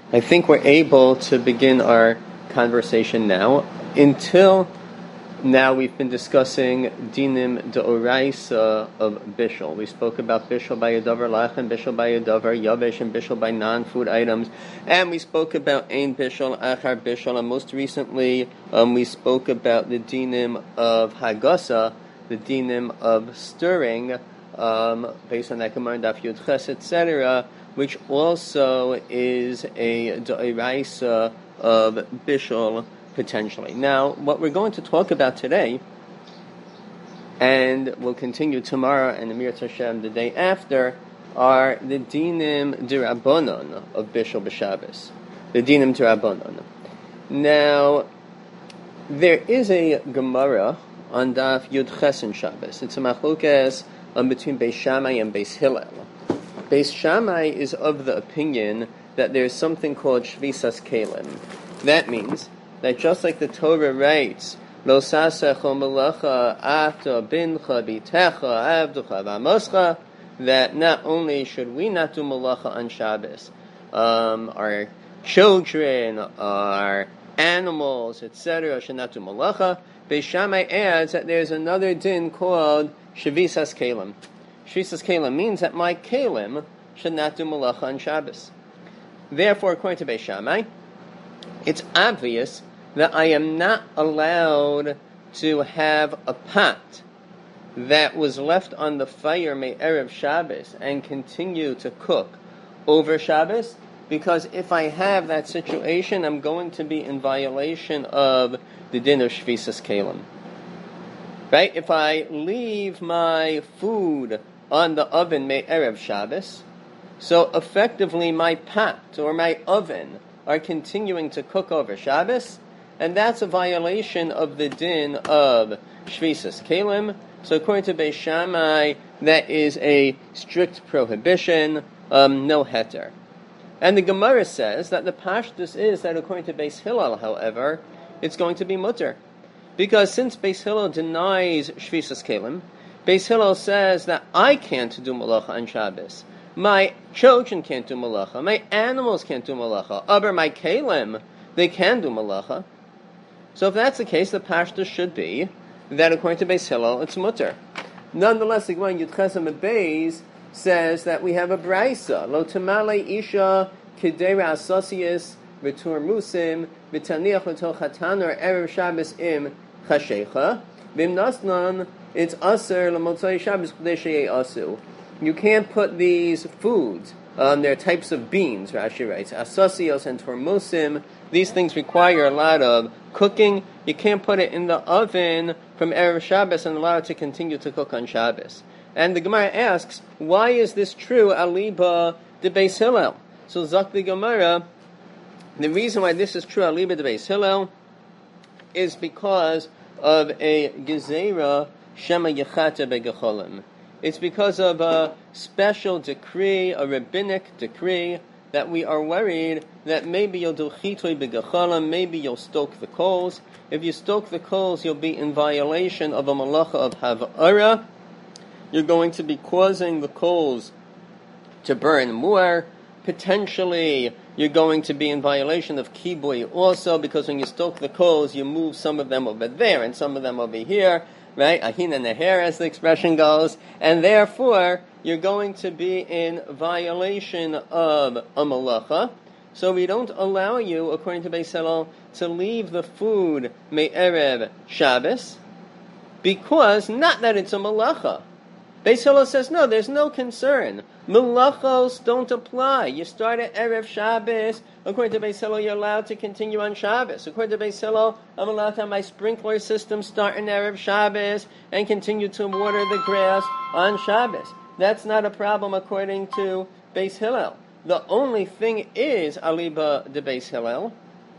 I think we're able to begin our conversation now. Until now, we've been discussing dinim deoraisa of bishul. We spoke about bishul by yadavar lachem, bishul by yadavar yavesh, and bishul by non-food items. And we spoke about ein bishul, achar bishul, and most recently we spoke about the dinim of hagasa, the dinim of stirring, based on that Gemara and Daf Yud Ches, etc., which also is a deoraisa of bishul potentially. Now, what we're going to talk about today, and we'll continue tomorrow and Amir Hashem the day after, are the dinim d'Rabbanan of bishul b'Shabbos. The dinim d'Rabbanan. Now, there is a Gemara on Daf Yud Ches in Shabbos. It's a machlokes between Beis Shammai and Beis Hillel. Beis Shammai is of the opinion that there's something called Shvisas Kelim. That means that just like the Torah writes, Lo sasecha melacha ata bincha bitecha avducha v'amoscha, that not only should we not do melacha on Shabbos, our children, our animals, etc., should not do melacha. Beis Shammai adds that there's another din called Shvisas Kelim. Shvisas Kelim means that my kelim should not do melacha on Shabbos. Therefore, according to Beis Shammai, it's obvious that I am not allowed to have a pot that was left on the fire me'erev Shabbos and continue to cook over Shabbos, because if I have that situation, I'm going to be in violation of the din of Shvisas Kelim. Right? If I leave my food on the oven me'erev Shabbos, so effectively my pot or my oven are continuing to cook over Shabbos, and that's a violation of the din of Shvisas Kelim. So according to Beis Shammai, that is a strict prohibition, no heter. And the Gemara says that the pashtus is that according to Beis Hillel, however, it's going to be mutter. Because since Beis Hillel denies Shvisas Kelim, Beis Hillel says that I can't do malacha on Shabbos. My children can't do malacha. My animals can't do malacha. Aber my kelim, they can do malacha. So if that's the case, the pashtus should be that according to Beis Hillel, it's mutter. Nonetheless, the Gemara in Yud Ches Amud Beis says that we have a brayso. Lo tamale isha kedera asosius v'tur musim v'taniach l'tol chatan or erev Shabbos im chashecha v'im nasnan it's aser l'motzai Shabbos k'dei sheyei asu. You can't put these foods, they're types of beans, Rashi writes, asosios and tormusim. These things require a lot of cooking. You can't put it in the oven from Erev Shabbos and allow it to continue to cook on Shabbos. And the Gemara asks, why is this true, aliba de Beis Hillel? So Zak the Gemara, the reason why this is true, aliba de Beis Hillel, is because of a gezerah shema yechata begecholim. It's because of a special decree, a rabbinic decree, that we are worried that maybe you'll do chitui begecholim, maybe you'll stoke the coals. If you stoke the coals, you'll be in violation of a malacha of havara. You're going to be causing the coals to burn more. Potentially, you're going to be in violation of kibui also, because when you stoke the coals, you move some of them over there and some of them over here. Right? Ahin and neher, as the expression goes. And therefore, you're going to be in violation of a malacha. So we don't allow you, according to Beis Hillel, to leave the food me'erev Shabbos, because not that it's a malacha. Beis Hillel says, no, there's no concern. Malachos don't apply. You start at Erev Shabbos. According to Beis Hillel, you're allowed to continue on Shabbos. According to Beis Hillel, I'm allowed to have my sprinkler system start in Erev Shabbos and continue to water the grass on Shabbos. That's not a problem according to Beis Hillel. The only thing is, aliba de Beis Hillel,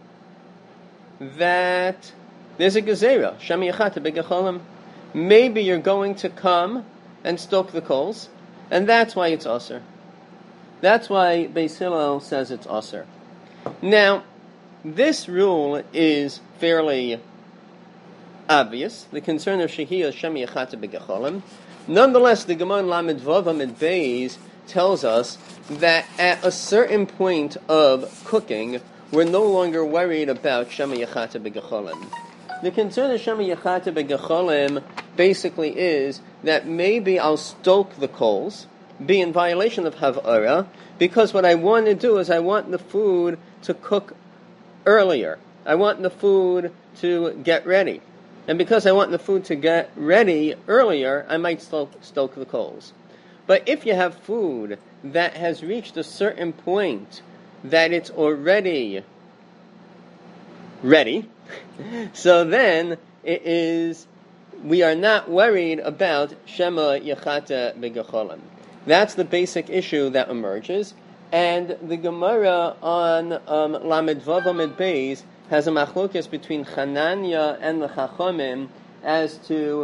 that there's a gezerah, sham yachata begecholim. Maybe you're going to come and stoke the coals, and that's why it's aser. That's why Beis Hillel says it's aser. Now, this rule is fairly obvious. The concern of shehiyah shem yachata begecholim. Nonetheless, the Gemara in Lamed Vav Amid Beis tells us that at a certain point of cooking, we're no longer worried about Shema Yachata B'Gecholim. The concern of Shema Yachata B'Gecholim basically is that maybe I'll stoke the coals, be in violation of Havara, because what I want to do is I want the food to cook earlier. I want the food to get ready. And because I want the food to get ready earlier, I might stoke the coals. But if you have food that has reached a certain point that it's already ready, so then we are not worried about Shema Yachata B'Gecholim. That's the basic issue that emerges. And the Gemara on Lamed Vav Amid Beis has a machlokes between Chananya and the Chachamim as to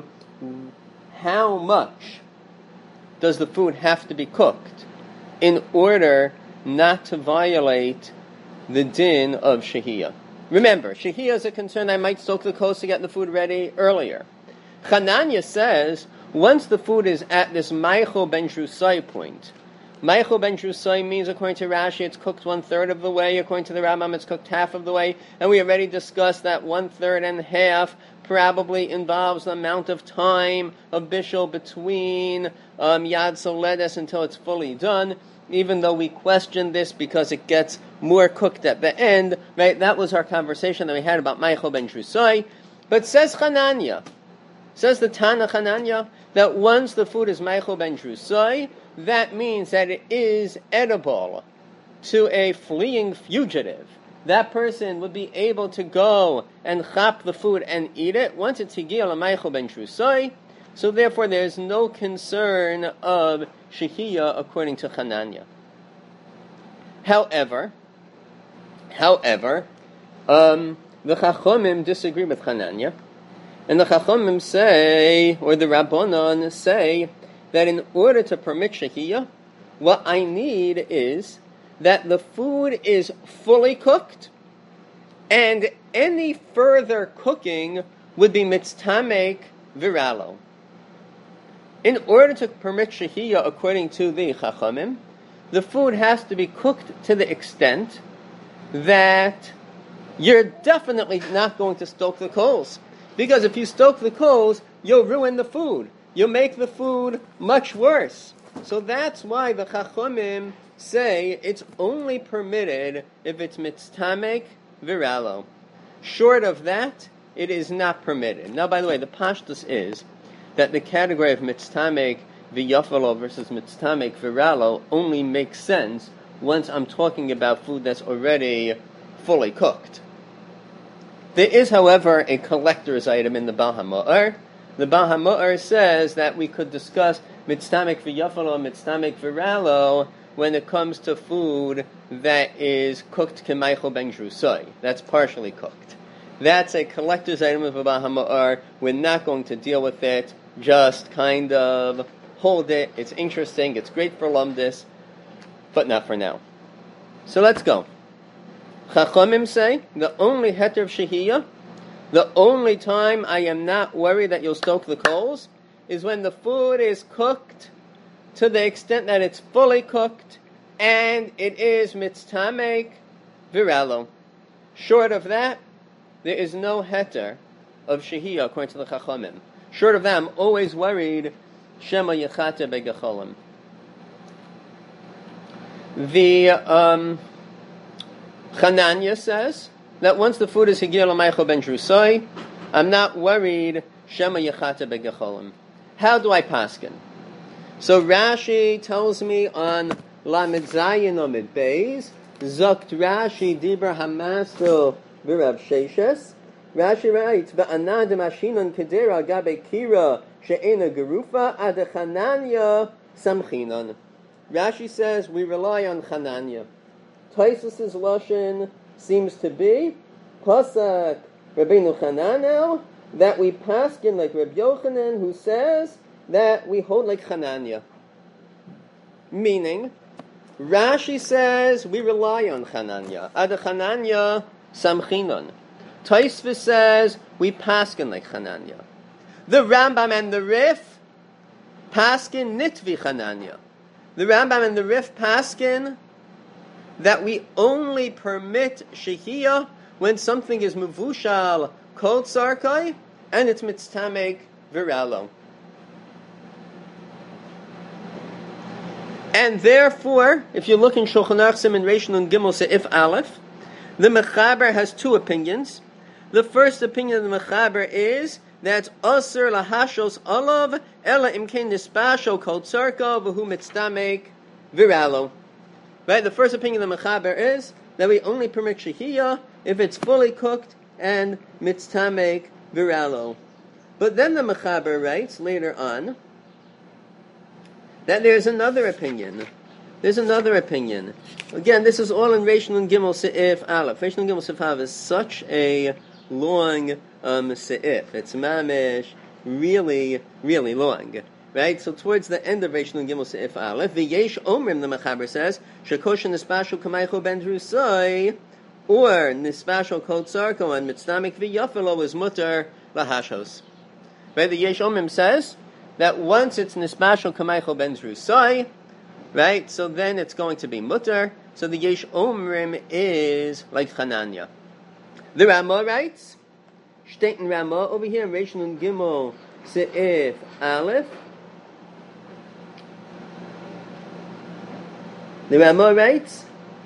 how much does the food have to be cooked in order not to violate the din of Shehiyah. Remember, Shehiyah is a concern I might stoke the coals to get the food ready earlier. Chananya says, once the food is at this Meichel Ben Drusai point, Meichel Ben Drusai means, according to Rashi, it's cooked 1/3 of the way. According to the Rambam, it's cooked half of the way. And we already discussed that 1/3 and half probably involves the amount of time of bishul between Yad Soledes until it's fully done. Even though we question this because it gets more cooked at the end, right? That was our conversation that we had about Meichel Ben Drusai. But says Chananya, says the Tana Chananya, that once the food is Meichel Ben Drusai, that means that it is edible to a fleeing fugitive. That person would be able to go and chop the food and eat it once it's Higil Meichel Ben Drusai. So therefore there's no concern of Shehiyah according to Chananya. However, the Chachamim disagree with Chananya. And the Chachamim say, or the Rabbanon say, that in order to permit Shehiyah, what I need is that the food is fully cooked, and any further cooking would be mitztamek viralo. In order to permit Shehiyah according to the Chachamim, the food has to be cooked to the extent that you're definitely not going to stoke the coals. Because if you stoke the coals, you'll ruin the food. You'll make the food much worse. So that's why the Chachamim say it's only permitted if it's mitztamek viralo. Short of that, it is not permitted. Now, by the way, the pashtus is that the category of mitztamek v'yafalo versus mitztamek viralo only makes sense once I'm talking about food that's already fully cooked. There is, however, a collector's item in the Baal HaMa'or. The Baal HaMa'or says that we could discuss mitztamek v'yafalo, mitztamek viralo when it comes to food that is cooked k'meichel ben drusai. That's partially cooked. That's a collector's item of the Baal HaMa'or. We're not going to deal with it. Just kind of hold it. It's interesting. It's great for lumdis, but not for now. So let's go. Chachamim say the only heter of Shehiyah, the only time I am not worried that you'll stoke the coals, is when the food is cooked to the extent that it's fully cooked and it is mitztamek viralo. Short of that, there is no heter of Shehiyah according to the Chachamim. Short of that, I'm always worried Shema Yachata B'Gecholim. The Chananya says that once the food is Higil Meichel Ben Drusai, I'm not worried Shema Yachata B'Gecholim. How do I paskin? So Rashi tells me on Lamed Zayin Amid Beis, Zokt Rashi Dibra Hamasto V'Rav Sheshes. Rashi writes, V'anad Mashinon Kedera Gabe Kira She'ena Gerufa Ad Chananya Samchinon. Rashi says we rely on Chananya. Taisus's lashon seems to be Pasak Rabbeinu Chananel, that we paskin like Reb Yochanan, who says that we hold like Chananya. Meaning, Rashi says we rely on Chananya. Ad Chananya Samchinon. Taisva says we paskin like Chananya. The Rambam and the Rif paskin nitvi Chananya. The Rambam and the Rif paskin that we only permit shehiyah when something is mevushal kol tzarkai and it's mitztamek viralo. And therefore, if you look in Shulchan Aruch Siman Reish Nun Gimel Seif Aleph, the Mechaber has two opinions. The first opinion of the Mechaber is that Asur lahashos alav ela imkein nispasho kol tzarka v'hu mitztamek viralo. Right? The first opinion of the Mechaber is that we only permit shehiyah if it's fully cooked and mitztamek viralo. But then the Mechaber writes later on that there's another opinion. There's another opinion. Again, this is all in Reish Nun Gimel Seif Aleph. Reish Nun Gimel Seif Aleph is such a long seif. It's mamish, really, really long. Right? So towards the end of Reish Nun Gimel Seif Aleph, V'yesh Omrim, the Mechaber says, Shekosha Nispashal Kamaycho Ben Drusai, or Nispashal Kol Tzarko and Mitzdamik V'yafelo is mutter lahashos. Right? The Yesh Omrim says that once it's Nispashal Kamaycho Ben Drusai, right, so then it's going to be mutter. So the Yesh Omrim is like Chananya. The Ramah writes, Shteten Ramah over here in Reish Nun Gimel Seif Aleph. The Ramah writes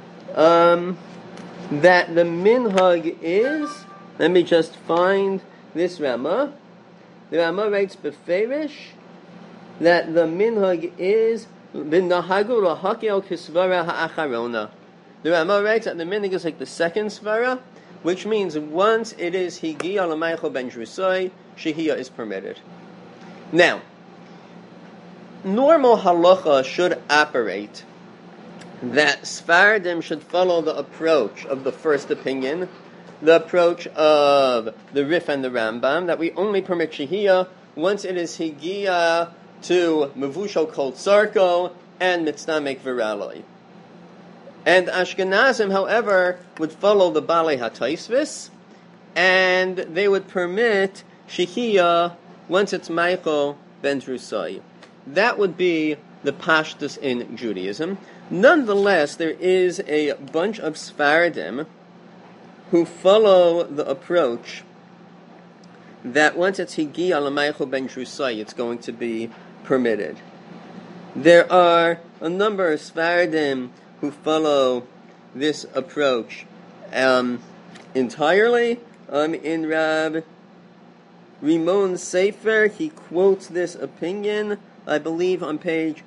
that the minhag is, let me just find this Ramah. The Ramah writes beferish that the minhag is b'nahagu lahakel kisvara ha'acharona. The Ramah writes that the minhag is like the second svara, which means once it is higiya l'maycho ben drusai, shehiyah is permitted. Now, normal halacha should operate that Sfardim should follow the approach of the first opinion, the approach of the Rif and the Rambam, that we only permit shehiyah once it is higiya to mevushal kol tzarko and mitzdamek viraloi. And Ashkenazim, however, would follow the Balei HaTaisvis, and they would permit shehiyah once it's Michael ben Drusai. That would be the Pashtus in Judaism. Nonetheless, there is a bunch of Sfardim who follow the approach that once it's Higiya l'maycho ben Drusai, it's going to be permitted. There are a number of Sfardim who follow this approach entirely. In Rab Rimon Sefer, he quotes this opinion, I believe, on page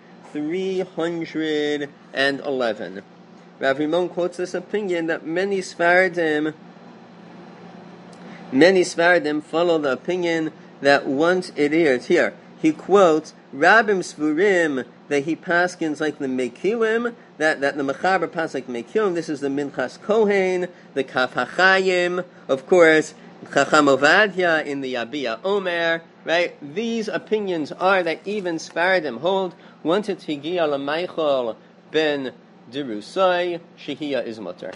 311. Rav Rimon quotes this opinion that many Sfardim follow the opinion that once it is, here, he quotes, Rabim Svurim, that he paskins like the Mekilim, that the Mechaber pas like Mekilim. This is the Minchas Kohen, the Kaf HaChayim, of course, Chacham Ovadia in the Yabia Omer, right? These opinions are that even Sfardim hold, once it's Higiya l'maychol ben Drusai, shehiyah is mutter.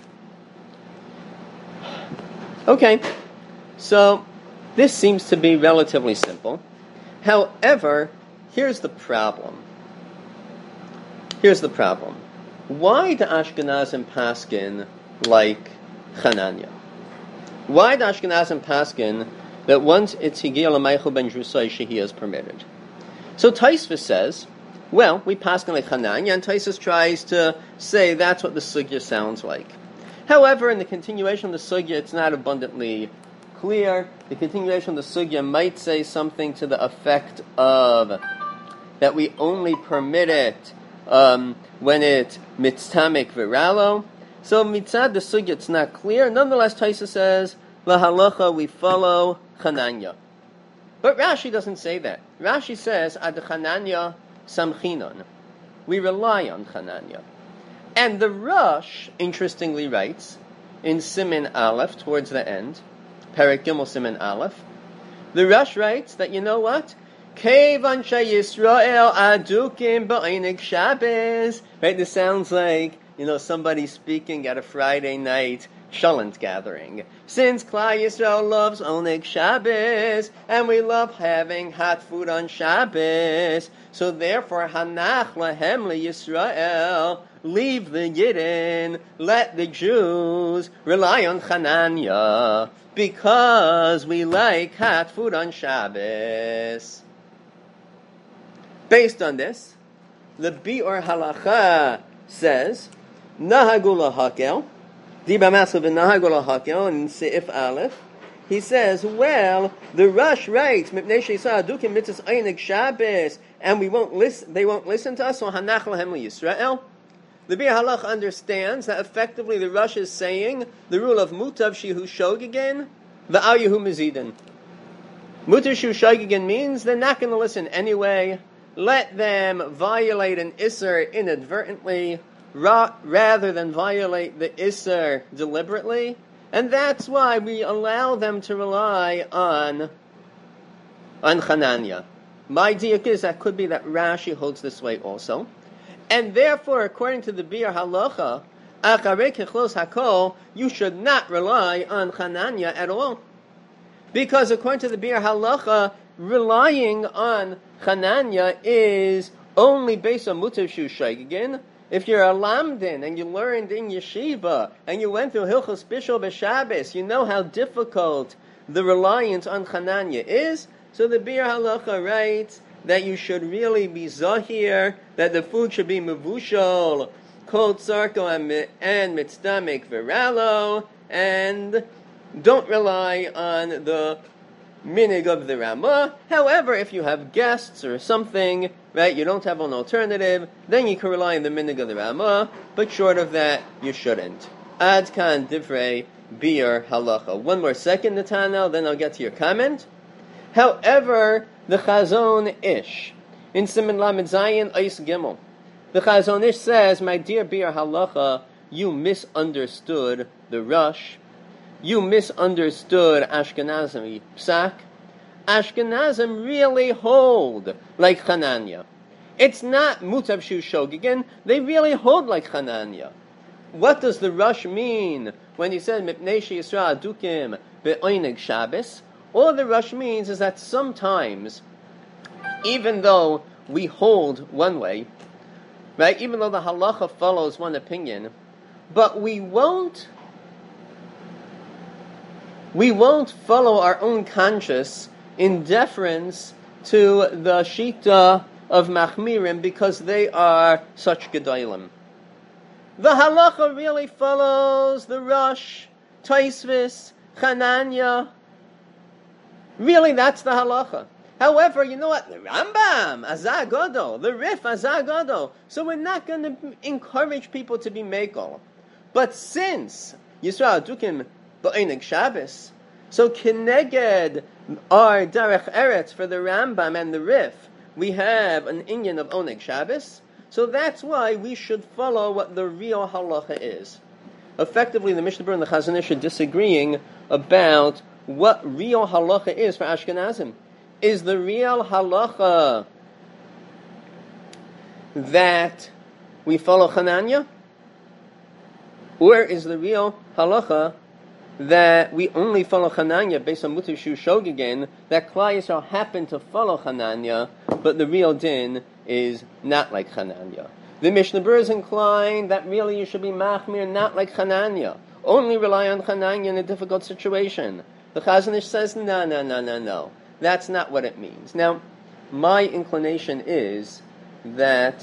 Okay, so this seems to be relatively simple. However, here's the problem. Why do Ashkenazim paskin like Chananya? Why do Ashkenazim paskin that once it's Higiya l'maychol ben Drusai, shehiyah is permitted? So Taisvis says, well, we paskin like Chananya, and Taisvis tries to say that's what the sugya sounds like. However, in the continuation of the sugya, it's not abundantly clear. The continuation of the sugya might say something to the effect of that we only permit it when it mitztamek viralo. So mitzad the sugya, it's not clear. Nonetheless, Taisvis says, la halacha, we follow Chananya. But Rashi doesn't say that. Rashi says, ad Chananya samchinon. We rely on Chananya. And the Rosh, interestingly, writes, in Siman Aleph, towards the end, Perek Gimel Siman Aleph, the Rosh writes that, you know what? Kevan Yisrael adukim ba'onig Shabbos. Right, this sounds like somebody speaking at a Friday night Shalent gathering. Since Klal Yisrael loves Oneg Shabbos, and we love having hot food on Shabbos, so therefore, Hanach Lahem Yisrael, leave the Yidden, let the Jews rely on Chananya, because we like hot food on Shabbos. Based on this, the Biur Halacha says, Nahagula Hakel, Diba Masav Nahagula Hakel, in Seif Aleph, he says, well, the Rush writes, Mipnei Sheisa Adukim Mitzvahs Einig Shabbos, and they won't listen to us, so Hanach Lahem Yisrael. The Biur Halacha understands that effectively the Rush is saying the rule of Mutav Shihu Shogigin, V'al Yehu Mezidin. Mutav Shihu Shogigin means they're not going to listen anyway. Let them violate an Isser inadvertently, rather than violate the Isser deliberately. And that's why we allow them to rely on Chananya. My diak is that could be that Rashi holds this way also. And therefore, according to the Biur Halacha, Acharei Kechlos Hakol, you should not rely on Chananya at all. Because according to the Biur Halacha, relying on Chananya is only based on Mutav Shu Shaygin. If you're a lamdin and you learned in yeshiva and you went through Hilchos Bishul B'Shabbos, you know how difficult the reliance on Chananya is. So the Biur Halacha writes that you should really be zahir, that the food should be mevushal, kol tzarko and mitzdamek viralo, and don't rely on the minig of the Ramah. However, if you have guests or something, right, you don't have an alternative, then you can rely on the minig of the Ramah, but short of that, you shouldn't. Ad kan divrei Biur Halacha. One more second, Nathanael, then I'll get to your comment. However, the Chazon Ish, in Siman Lamed Zayin Eis Gimel, the Chazon Ish says, my dear Biur Halacha, you misunderstood the Rush. You misunderstood Ashkenazim Psak. Ashkenazim really hold like Chananya. It's not Mutav Shu Shogigin. They really hold like Chananya. What does the Rush mean when he said Mipnei Yisra Adukim Be'oineg Shabbos? All the Rush means is that sometimes, even though we hold one way, right, even though the halacha follows one opinion, but we won't follow our own conscience in deference to the Shita of Machmirim because they are such Gedolim. The halacha really follows the Rush, Taisvis, Chananya. Really, that's the halacha. However, you know what? The Rambam, Azagodo, the Rif, Azagodo. So we're not going to encourage people to be Mekol. But since Yisrael Adukim Ba'ineg Shabbos, so Keneged our Derech Eretz for the Rambam and the Rif, we have an Inyan of Oneg Shabbos. So that's why we should follow what the real halacha is. Effectively, the Mishnah Berurah and the Chazon Ish are disagreeing about what real halacha is for Ashkenazim. Is the real halacha that we follow Chananya? Or is the real halacha that we only follow Chananya based on Mutav Shu Shogigin, that Klal Yisrael happen to follow Chananya, but the real din is not like Chananya? The Mishnah Berurah is inclined that really you should be machmir, not like Chananya. Only rely on Chananya in a difficult situation. The Chazon Ish says, no. That's not what it means. Now, my inclination is that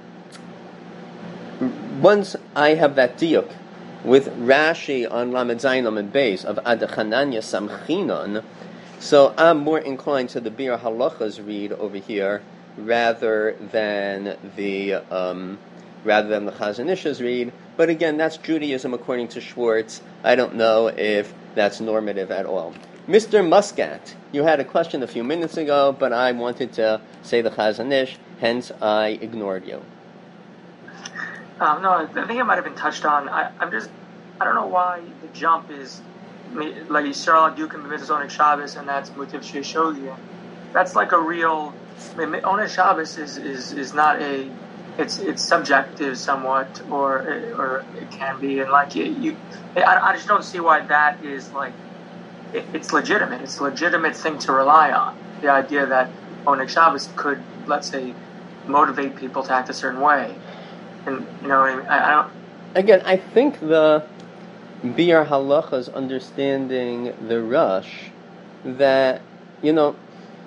once I have that diuk with Rashi on Lamed Zayin Lamed Beis of Ad Chananya Samchinon, so I'm more inclined to the Biur Halacha's read over here rather than the Chazon Ish's read. But again, that's Judaism according to Schwartz. I don't know if that's normative at all. Mr. Muscat, you had a question a few minutes ago, but I wanted to say the Chazon Ish, hence I ignored you. No, I think it might have been touched on. I don't know why the jump is like Yisrael Adukim B'Mitzvos Oneg Shabbos, and that's Mutav Shu Shogigin. That's like a real Oneg Shabbos is not a it's subjective somewhat, or it can be, and like I just don't see why that is like it's legitimate. It's a legitimate thing to rely on. The idea that Oneg Shabbos could, let's say, motivate people to act a certain way, and you know, I don't. Again, I think the Biur Halacha's understanding the Rush that, you know,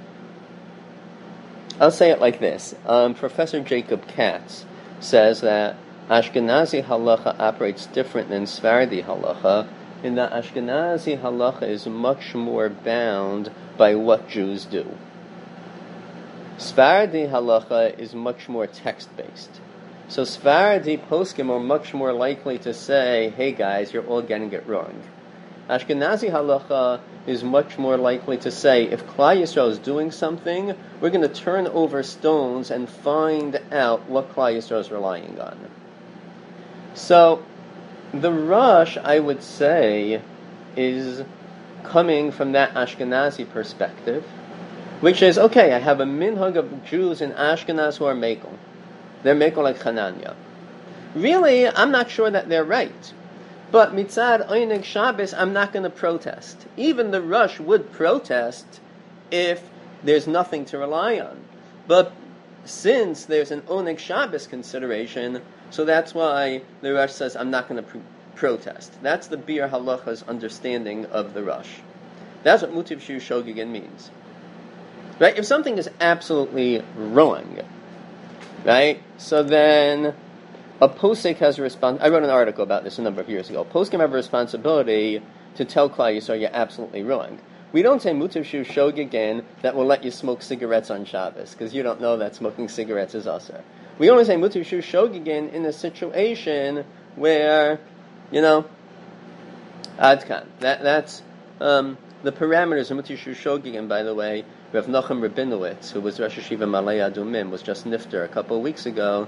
I'll say it like this. Professor Jacob Katz says that Ashkenazi Halacha operates different than Sephardi Halacha, in that Ashkenazi Halacha is much more bound by what Jews do. Sephardi Halacha is much more text-based. So Sephardi poskim are much more likely to say, hey guys, you're all getting it wrong. Ashkenazi Halacha is much more likely to say, if Klal Yisrael is doing something, we're going to turn over stones and find out what Klal Yisrael is relying on. So, the Rush, I would say, is coming from that Ashkenazi perspective, which is, okay, I have a minhag of Jews in Ashkenaz who are Mekel. They're Mekel like Hananya. Really, I'm not sure that they're right. But mitzad Oneg Shabbos, I'm not going to protest. Even the Rush would protest if there's nothing to rely on. But since there's an Oneg Shabbos consideration, so that's why the Rush says, I'm not going to protest. That's the Biur Halacha's understanding of the Rush. That's what Mutiv Shu Shogegin means. Right? If something is absolutely wrong, right? So then a posek has a I wrote an article about this a number of years ago. Poskim have a responsibility to tell Klal Yisrael you're absolutely wrong. We don't say Mutiv Shu Shogegin that will let you smoke cigarettes on Shabbos, because you don't know that smoking cigarettes is asur. We only say Mutiv Shu Shogegin in a situation where, you know, Adkan. That's the parameters of Mutiv Shu Shogegin, by the way. Rav Nachum Rabinowitz, who was Rosh Hashiva Malay Adumim, was just nifter a couple of weeks ago.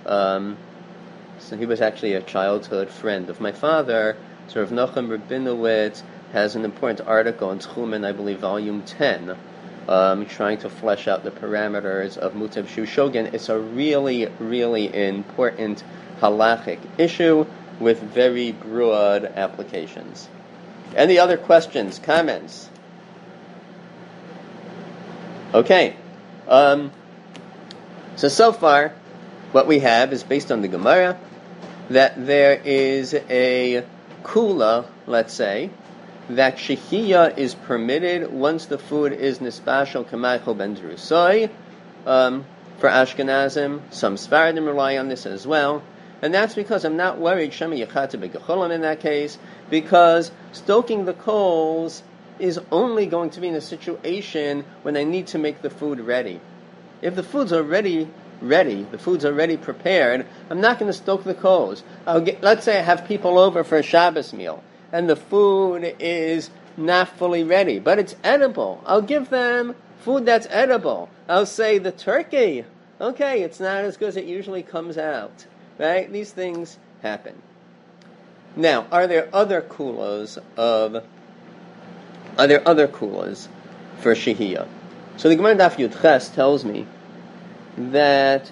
So he was actually a childhood friend of my father. So Rav Nachum Rabinowitz has an important article in Tchumen, I believe, volume 10, trying to flesh out the parameters of Mutiv Shu Shogegin. It's a really, really important halachic issue with very broad applications. Any other questions, comments? Okay. So far, what we have is based on the Gemara, that there is a kula, let's say, that shehiyah is permitted once the food is nispashal k'maychol ben drusai. For Ashkenazim, some Sfaradim rely on this as well, and that's because I'm not worried shema yachata begecholim in that case, because stoking the coals is only going to be in a situation when I need to make the food ready. If the food's already ready, the food's already prepared, I'm not going to stoke the coals. Let's say I have people over for a Shabbos meal, and the food is not fully ready, but it's edible. I'll give them food that's edible. I'll say the turkey, okay, it's not as good as it usually comes out. Right? These things happen. Now, are there other kulas for shehiyah? So the Gemara Daf Yud Ches tells me that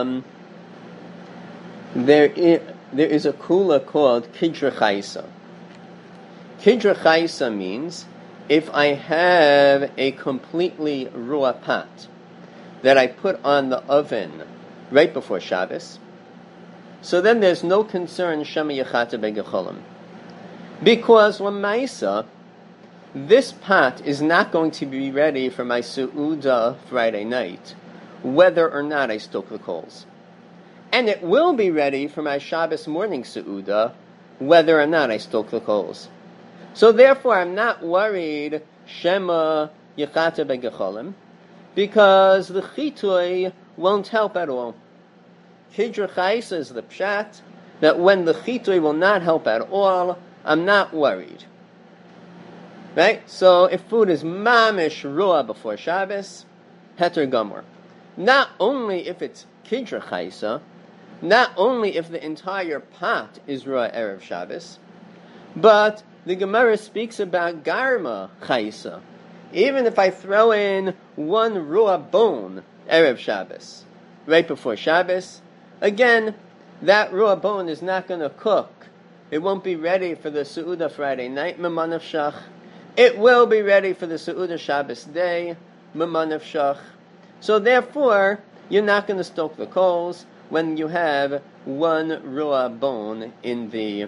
there is a kula called Kidra Chaisa. Kidra Chaisa means if I have a completely raw pot that I put on the oven right before Shabbos, so then there's no concern shema yachata begecholim, because l'maisa this pot is not going to be ready for my su'uda Friday night, whether or not I stoke the coals. And it will be ready for my Shabbos morning su'uda, whether or not I stoke the coals. So therefore, I'm not worried shema yachata begecholim, because the chitui won't help at all. Kidra Chaisa is the pshat, that when the chitui will not help at all, I'm not worried. Right? So if food is mamish ruah before Shabbos, heter gomor. Not only if it's Kidra Chaisa, not only if the entire pot is ruah erev Shabbos, but the Gemara speaks about Garma Chaisa. Even if I throw in one ruah bone erev Shabbos, right before Shabbos, Again, that ruah bone is not going to cook. It won't be ready for the Seudah Friday night, Memanav Shach. It will be ready for the Seudah Shabbos day, Memanav Shach. So therefore, you're not going to stoke the coals when you have one ruah bone in the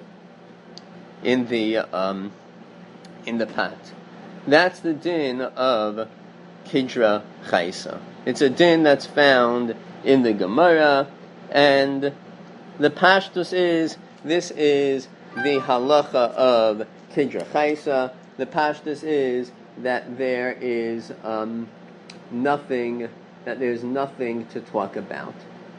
pot. That's the din of Kidra Chaisa. It's a din that's found in the Gemara, and the pashtus is, this is the halacha of Kidra Chaisa. The pashtus is that there's nothing to talk about.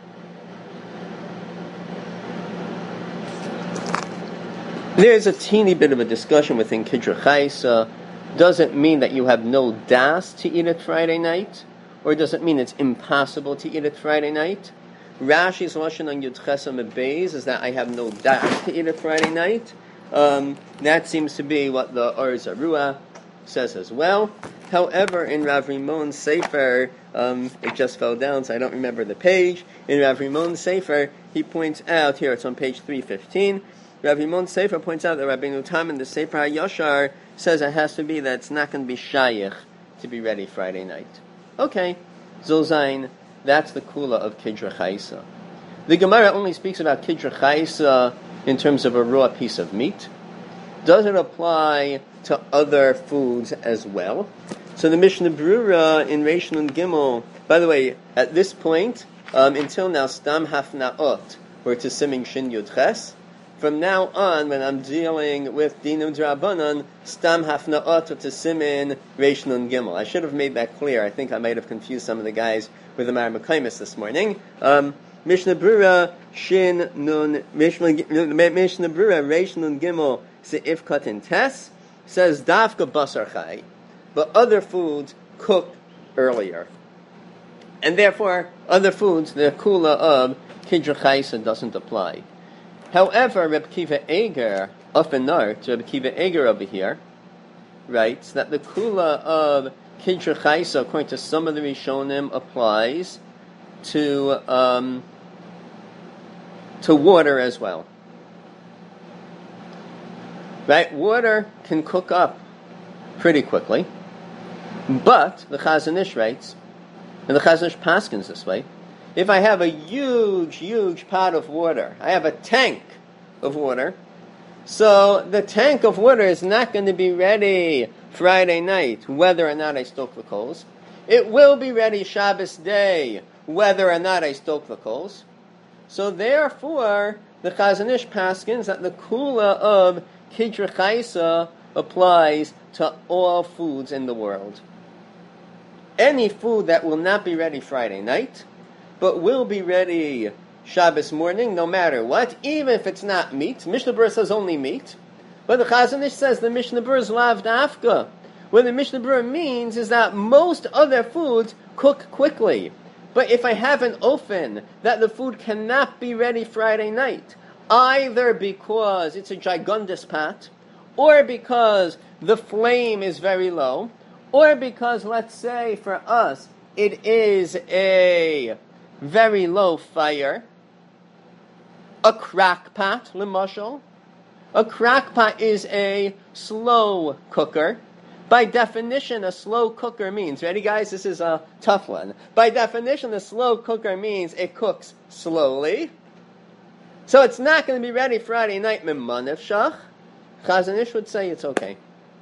There's a teeny bit of a discussion within Kidra Chaisa. Does it mean that you have no das to eat it Friday night? Or does it mean it's impossible to eat it Friday night? Rashi's lashon on Yud Chesam Beis is that I have no das to eat it Friday night. That seems to be what the Or Zarua says as well. However, in Rav Rimon's Sefer, it just fell down, so I don't remember the page. In Rav Rimon's Sefer, he points out, here it's on page 315, Rav Rimon's Sefer points out that Rabbeinu Tam in the Sefer HaYashar says it has to be that it's not going to be shayich to be ready Friday night. Okay, Zozain, that's the kula of Kidra Chaisa. The Gemara only speaks about Kidra Chaisa in terms of a raw piece of meat. Does it apply to other foods as well? So the Mishnah Brura in Reish Nun Gimel, by the way, at this point, until now, Stam Hafna'ot, we're to Simin Shin Yud Ches. From now on, when I'm dealing with Dinam D'Rabbanan, Stam Hafna'ot to Simin Reish Nun Gimel. I should have made that clear. I think I might have confused some of the guys with the Mar Mekaymis this morning. Mishnah Brura Shin Nun Mishnah Brura Reish Nun Gimel Seif Katin Tes says Dafka Basar Chai, but other foods cook earlier, and therefore other foods the kula of Kidra Chaisa doesn't apply. However, Reb Kiva Eger Ofenart, Reb Kiva Eger over here writes that the kula of Kidra Chaisa, according to some of the Rishonim, applies to water as well. Right? Water can cook up pretty quickly, but the Chazon Ish writes, and the Chazon Ish paskins this way, if I have a huge pot of water, I have a tank of water, so the tank of water is not going to be ready Friday night, whether or not I stoke the coals. It will be ready Shabbos day, whether or not I stoke the coals. So therefore, the Chazon Ish paskins that the kula of Kidra Chaisa applies to all foods in the world. Any food that will not be ready Friday night, but will be ready Shabbos morning, no matter what, even if it's not meat. Mishnah Berurah says only meat, but the Chazon Ish says the Mishnah Berurah is lav dafka. What the Mishnah Berurah means is that most other foods cook quickly. But if I have an ofen that the food cannot be ready Friday night, either because it's a gigundous pot, or because the flame is very low, or because, let's say, for us, it is a very low fire, a crack pot, lemashal. A crack pot is a slow cooker. By definition, a slow cooker means, ready guys, this is a tough one. By definition, a slow cooker means it cooks slowly. So it's not going to be ready Friday night, Memanav Shach. Chazon Ish would say it's okay.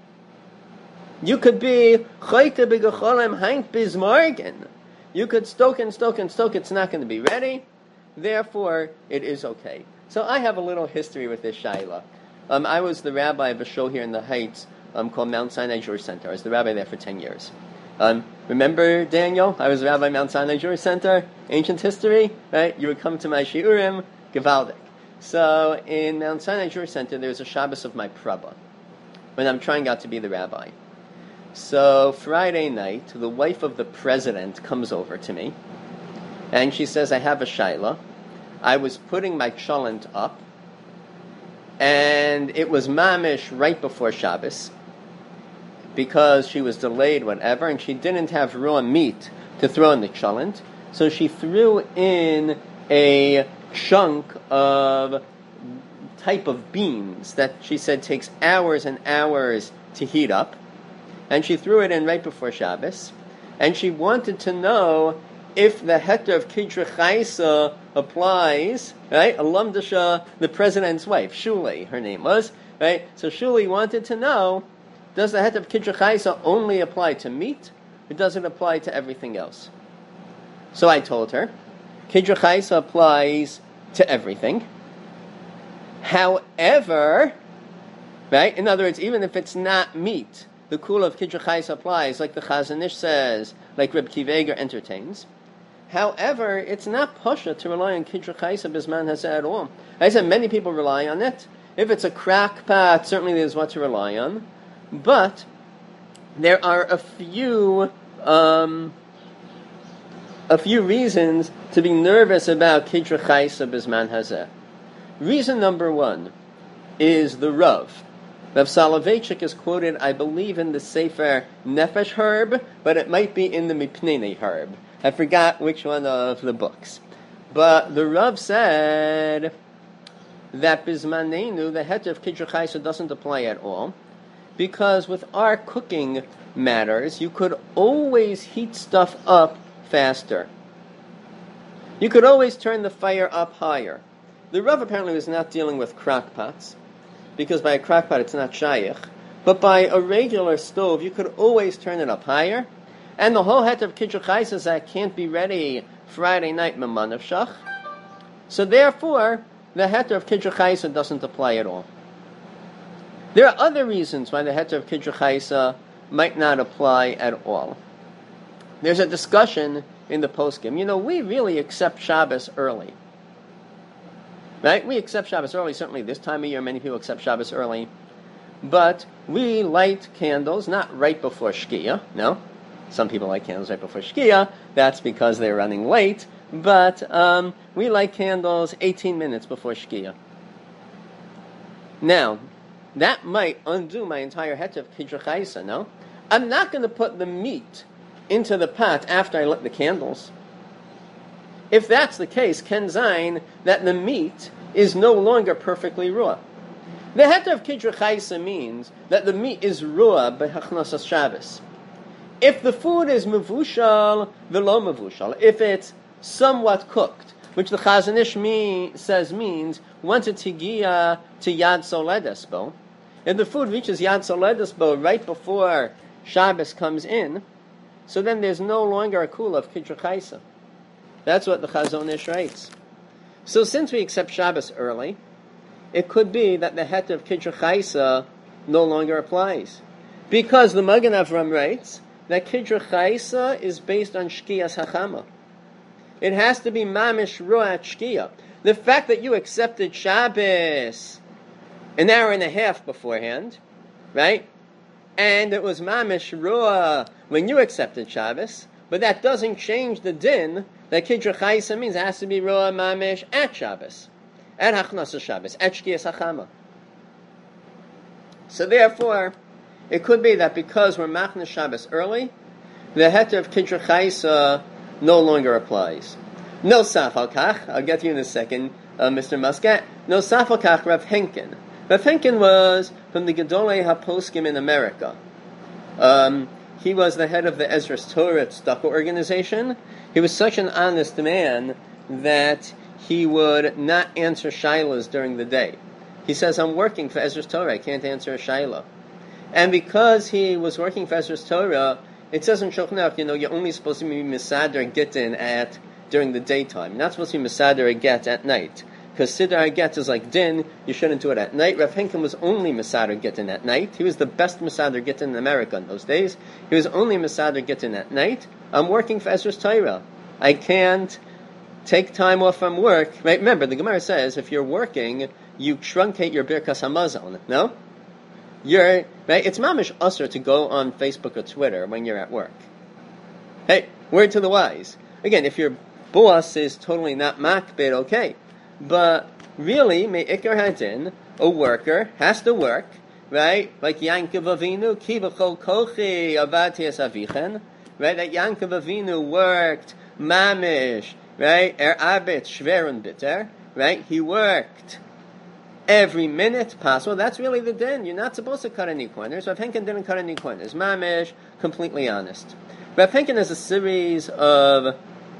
You could be Chayte B'Gacholem Hank Bismargen. You could stoke, it's not going to be ready. Therefore, it is okay. So I have a little history with this Shaila. I was the rabbi of a show here in the Heights called Mount Sinai Jewish Center. I was the rabbi there for 10 years. Remember, Daniel? I was the rabbi of Mount Sinai Jewish Center, ancient history, right? You would come to my shiurim, Gevaldik. So in Mount Sinai Jewish Center, there's a Shabbos of my prabba, when I'm trying out to be the rabbi. So Friday night, the wife of the president comes over to me, and she says, I have a shaila. I was putting my cholent up, and it was mamish right before Shabbos, because she was delayed, whatever, and she didn't have raw meat to throw in the cholent, so she threw in a chunk of type of beans that she said takes hours and hours to heat up, and she threw it in right before Shabbos, and she wanted to know if the heter of Kidra Chaisa applies, right? Alamdasha, the president's wife, Shuli, her name was, right? So Shuli wanted to know, does the heter of Kidra Chaisa only apply to meat, or does it apply to everything else? So I told her, Kidra Chaisa applies to everything. However, right? In other words, even if it's not meat, the kula of Kidra Chaisa applies, like the Chazon Ish says, like Reb Kiva Eger entertains. However, it's not pasha to rely on Kidra Chaisa Bisman Hazeh at all. I said many people rely on it. If it's a crack pot, certainly there's what to rely on. But there are a few reasons to be nervous about Kidra Chaisa Bisman Hazeh. Reason number one is the Rav. Rav Soloveitchik is quoted, I believe, in the Sefer Nefesh Herb, but it might be in the Mipnei Herb. I forgot which one of the books. But the Rav said that Bismanenu, the heter of Kidra Chaisa, doesn't apply at all, because with our cooking matters, you could always heat stuff up faster. You could always turn the fire up higher. The Rav apparently was not dealing with crock pots, because by a crock pot it's not shayach. But by a regular stove, you could always turn it up higher. And the whole heter of Kidra Chaisa is that can't be ready Friday night Maman of Shach. So therefore, the heter of Kidra Chaisa doesn't apply at all. There are other reasons why the heter of Kidra Chaisa might not apply at all. There's a discussion in the poskim. We really accept Shabbos early. Right? We accept Shabbos early, certainly this time of year, many people accept Shabbos early. But we light candles not right before Shkia, no. Some people light candles right before Shkia, that's because they're running late. But we light candles 18 minutes before Shkia. Now, that might undo my entire heter of Kidra Chaisa, no? I'm not going to put the meat into the pot after I lit the candles. If that's the case, Ken Zayin, that the meat is no longer perfectly raw. The heter of Kidra Chaisa means that the meat is raw by Hachnasas Shabbos. If the food is mevushal, velo mevushal, if it's somewhat cooked, which the Chazon Ish says means once it's higia to Yad Soledesbo, if the food reaches Yad Soledesbo right before Shabbos comes in, so then there's no longer a kula of Kidra Chaisa. That's what the Chazon Ish writes. So since we accept Shabbos early, it could be that the heter of Kidra Chaisa no longer applies. Because the Magen Avram writes that Kidra Chaisa is based on Shkiyas Hachama. It has to be Mamish Ru'at Shkiya. The fact that you accepted Shabbos an hour and a half beforehand, right? And it was Mamish Ru'ah when you accepted Shabbos, but that doesn't change the din that Kidra Chaisa means it has to be Ru'ah Mamish at Shabbos, at Hachnasas Shabbos, at Shkiyas Hachama. So therefore, it could be that because we're Machnas Shabbos early, the heter of Kidra Chaisa no longer applies. No saf al kach, I'll get to you in a second, Mr. Muscat. No saf al kach, Rav Henkin. Rav Henkin was from the Gedolei HaPoskim in America. He was the head of the Ezras Torah Tzedakah organization. He was such an honest man that he would not answer shaylas during the day. He says, I'm working for Ezras Torah, I can't answer a shayla. And because he was working for Ezras Torah, it says in Shulchan Aruch, you're only supposed to be Mesader Gittin during the daytime. You're not supposed to be Mesader Get at night. Because Siddur Get is like din, you shouldn't do it at night. Rav Henkin was only Mesader Gittin at night. He was the best Mesader Gittin in America in those days. He was only Mesader Gittin at night. I'm working for Ezras Torah. I can't take time off from work. Right? Remember, the Gemara says, if you're working, you truncate your Birkas Hamazon. No? Right? It's mamish usher to go on Facebook or Twitter when you're at work. Hey, word to the wise. Again, if your boss is totally not makbid, okay. But really, me'ikar hadin, a worker has to work, right? Like Yankov Avinu, ki b'chol kochi avati es avichen, right? That Yankov Avinu worked mamish, right? Arbeit shver und bitter, right? He worked every minute possible. That's really the din. You're not supposed to cut any corners. Rav Henkin didn't cut any corners. Mamish, completely honest. Rav Henkin has a series of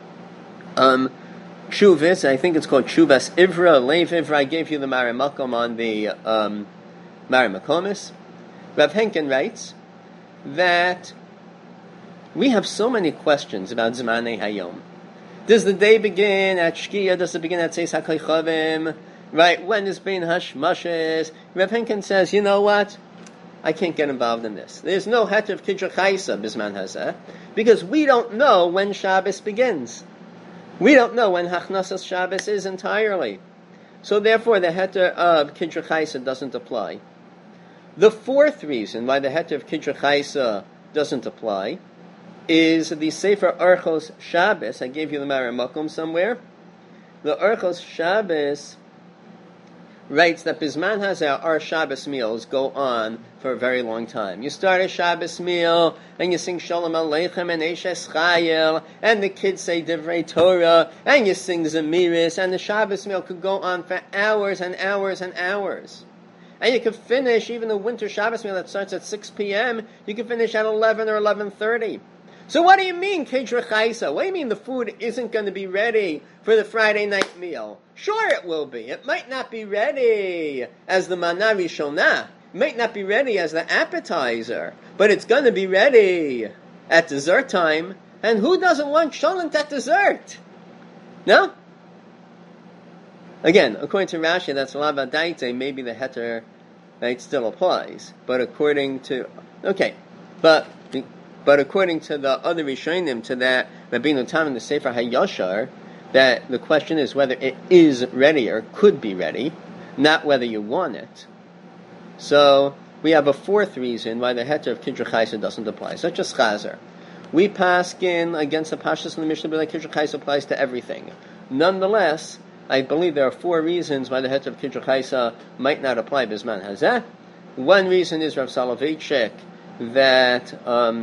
Shuvas. I think it's called Shuvas Ivra, Leiv Ivra. I gave you the Mari Makom on the Mari Makomis. Rav Henkin writes that we have so many questions about Zmanei Hayom. Does the day begin at Shkia? Does it begin at Seis HaKoichavim? Right? When is Bein Hashmashes? Rav Henkin says, you know what? I can't get involved in this. There's no heter of Kidra Chaisa Bisman Hazeh, because we don't know when Shabbos begins. We don't know when Hachnasas Shabbos is entirely. So therefore the heter of Kidra Chaisa doesn't apply. The fourth reason why the heter of Kidra Chaisa doesn't apply is the Sefer Archos Shabbos. I gave you the Mari Makom somewhere. The Archos Shabbos writes that Bisman Hazeh, our Shabbos meals go on for a very long time. You start a Shabbos meal, and you sing Shalom Aleichem and Eshes Chayil, and the kids say Divrei Torah, and you sing Zemiris, and the Shabbos meal could go on for hours and hours and hours. And you could finish, even the winter Shabbos meal that starts at 6 p.m., you could finish at 11 or 11:30. So what do you mean, Kidra Chaisa? What do you mean the food isn't going to be ready for the Friday night meal? Sure it will be. It might not be ready as the Mana Rishonah. It might not be ready as the appetizer. But it's going to be ready at dessert time. And who doesn't want cholent at dessert? No? Again, according to Rashi, that's Lava Daite, maybe the heter, right, still applies. But according to... Okay, but according to the other Rishonim, to that Rabbeinu Tam in the Sefer HaYashar, that the question is whether it is ready or could be ready, not whether you want it. So we have a fourth reason why the heter of Kidra Chaisa doesn't apply, such as Chazer. We paskin against the Pashas in the Mishnah, but Kidra Chaisa applies to everything. Nonetheless, I believe there are four reasons why the heter of Kidra Chaisa might not apply Bisman Hazeh. One reason is Rav Soloveitchik, that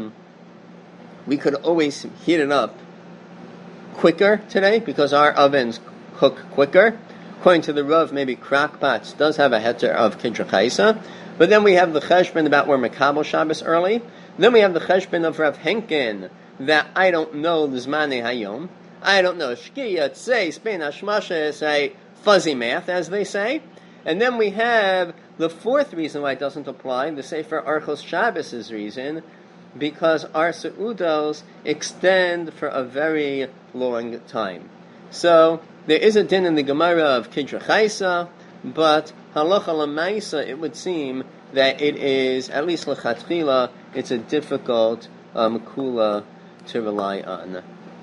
we could always heat it up quicker today because our ovens cook quicker. According to the Rav, maybe crockpots does have a heter of Kidra Chaisa. But then we have the cheshbon about where Makabel Shabbos early. Then we have the cheshbon of Rav Henkin that I don't know the Zmanei Hayom. I don't know Shkia, Tzei, Bein Hashmashes, right? Fuzzy math, as they say. And then we have the fourth reason why it doesn't apply, the Sefer Archos Shabbos' reason, because our Seudos extend for a very long time. So there is a din in the Gemara of Kidra Chaisa, but halacha l'maisa, it would seem that it is, at least l'chatchila, it's a difficult kula to rely on.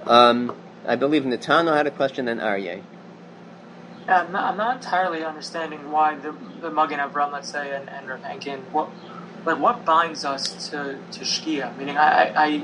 I believe Netano had a question, and Aryeh. I'm not entirely understanding why the Magen Avram, let's say, and Rav Henkin, what binds us to Shkia? Meaning, I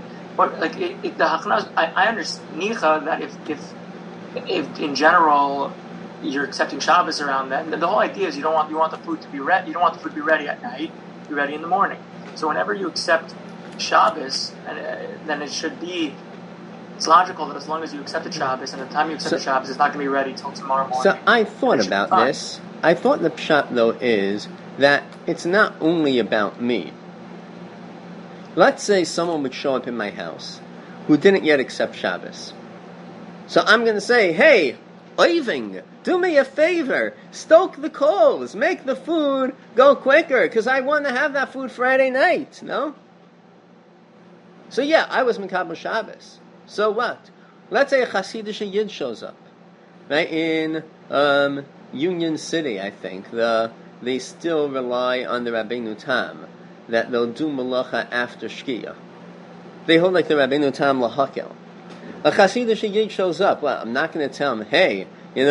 understand Nicha that if in general you're accepting Shabbos around that, the whole idea is you want the food to be ready. You don't want the food to be ready at night. Be ready in the morning. So whenever you accept Shabbos, then it should be. It's logical that as long as you accepted Shabbos, and the time you accept Shabbos, it's not going to be ready till tomorrow morning. So I thought about this. I thought the pshat, though, is that it's not only about me. Let's say someone would show up in my house who didn't yet accept Shabbos. So I'm going to say, hey, Oiving, do me a favor, stoke the coals, make the food go quicker, because I want to have that food Friday night, no? So yeah, I was Mekabel Shabbos. So what? Let's say a Hasidic Yid shows up, right, in Union City, I think. They still rely on the Rabbeinu Tam, that they'll do malacha after Shkia. They hold like the Rabbeinu Tam lahakel. A Hasidic Yid shows up. Well, I'm not going to tell him, hey,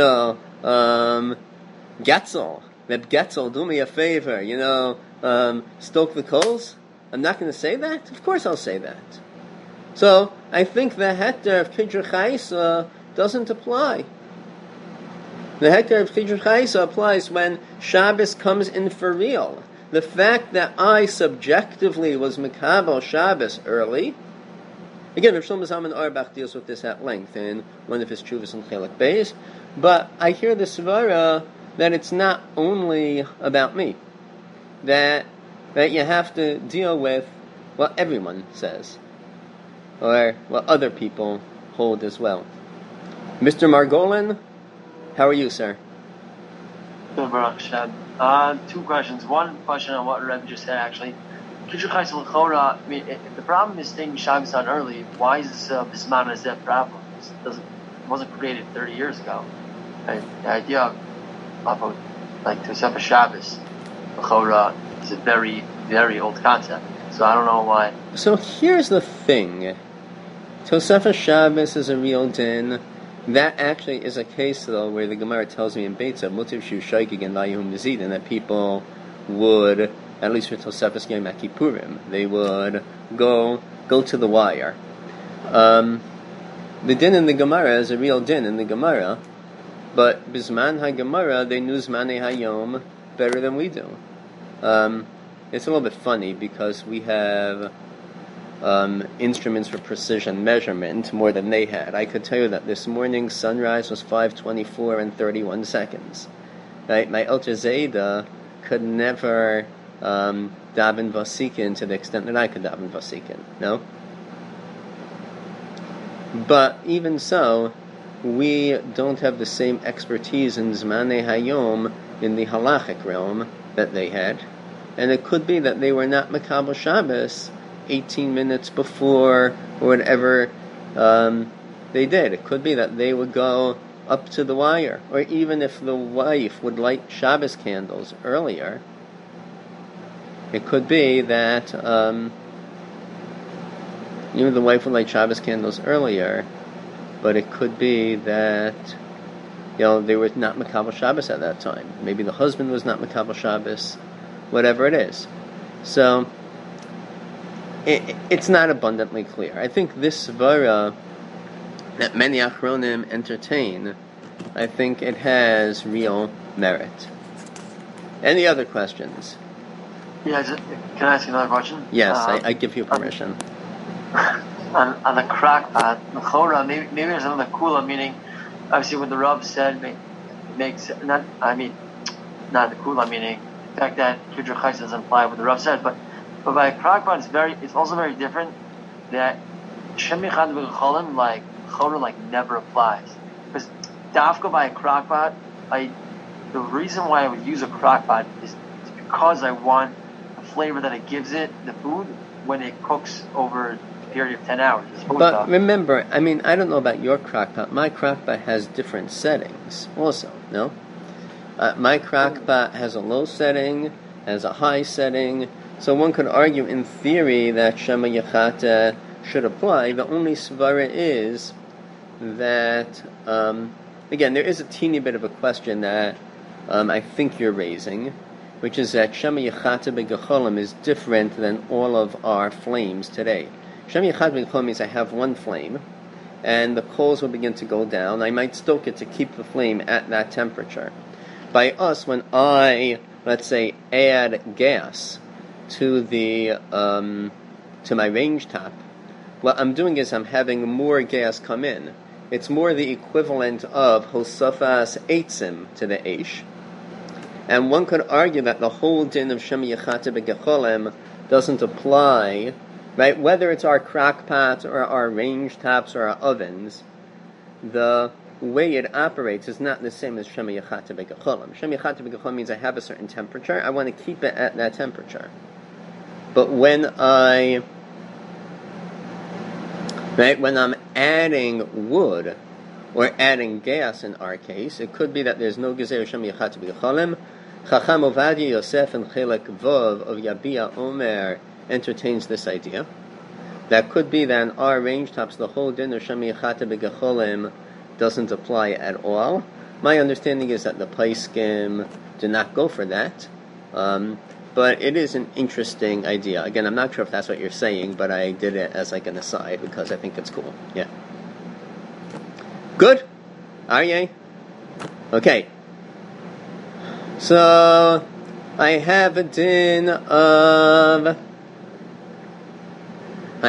Getzel, Reb Getzel, do me a favor, stoke the coals. I'm not going to say that? Of course I'll say that. So, I think the heter of Kidra Chaisa doesn't apply. The heter of Kidra Chaisa applies when Shabbos comes in for real. The fact that I subjectively was Mekabel Shabbos early, again, Rav Shlomo Zalman Auerbach deals with this at length in one of his Tshuvos in Chelik Beis, But I hear the svara that it's not only about me. That you have to deal with what everyone says, or what other people hold as well. Mr. Margolin, how are you, sir? Good, Baruch Hashem. Two questions. One question on what Rebbe just said, actually. I mean, if the problem is staying Shabbos on early, why is this Bisman Azeh problem? It wasn't created 30 years ago. And the idea of like Tosefes Shabbos, L'chora, is a very, very old concept. So I don't know why. So here's the thing. Tosefes Shabbos is a real din. That actually is a case, though, where the Gemara tells me in Beitza, Mutiv Shu Shaykig and Layihum Nezidin, that people would, at least for Tosefes Yom Kippurim, they would go to the wire. The din in the Gemara is a real din in the Gemara, but Bisman HaGemara, they knew Zmanei Hayom better than we do. It's a little bit funny because we have instruments for precision measurement more than they had. I could tell you that this morning's sunrise was 5:24 and 31 seconds. Right? My Elter Zayda could never daven Vasikin to the extent that I could daven Vasikin. No? But even so, we don't have the same expertise in Zmanei Hayom in the halachic realm that they had. And it could be that they were not Makabel Shabbos 18 minutes before or whatever they did. It could be that they would go up to the wire. Or even if the wife would light Shabbos candles earlier, it could be that even the wife would light Shabbos candles earlier, but it could be that they were not Makabel Shabbos at that time. Maybe the husband was not Makabel Shabbos, whatever it is. So it's not abundantly clear. I think this svara that many Achronim entertain, I think it has real merit. Any other questions? Yeah, can I ask you another question? Yes, I give you permission. On the crackpot, L'chora, maybe there's another kula, meaning, obviously what the Rav said makes, not the kula, meaning the fact that Kiddush Chais doesn't apply what the Rav said, but by crackpot, it's also very different, that Shem Yichad V'Cholim, like, L'chora, like, never applies. Because dafka by a crackpot, the reason why I would use a crackpot is because I want the flavor that it gives it, the food, when it cooks over a period of 10 hours. But remember, I don't know about your crockpot. My crockpot has different settings also, no? My crockpot has a low setting, has a high setting, so one could argue in theory that Shema Yechata should apply. The only svara is that, again, there is a teeny bit of a question that I think you're raising, which is that Shema Yechata B'Gecholim is different than all of our flames today. Shema Yechata B'Gecholim means I have one flame, and the coals will begin to go down. I might stoke it to keep the flame at that temperature. By us, when I, let's say, add gas to the to my range top, what I'm doing is I'm having more gas come in. It's more the equivalent of Hosafas Eitzim to the Eish. And one could argue that the whole din of Shema Yechata B'Gecholim doesn't apply, right? Whether it's our crockpots or our range tops or our ovens, the way it operates is not the same as Shema Yechata B'Gecholim. Shema Yechata B'Gecholim means I have a certain temperature. I want to keep it at that temperature. But when I'm adding wood or adding gas in our case, it could be that there's no Gezer Shema Yechata B'Gecholim. Chacham Ovadia Yosef and Chelek Vov of Yabia Omer entertains this idea. That could be that in our range tops, the whole din of Shema Yechata B'Gecholim doesn't apply at all. My understanding is that the Paiskim do not go for that. But it is an interesting idea. Again, I'm not sure if that's what you're saying, but I did it as like an aside because I think it's cool. Yeah. Good? Aryeh? Okay. So, I have a din of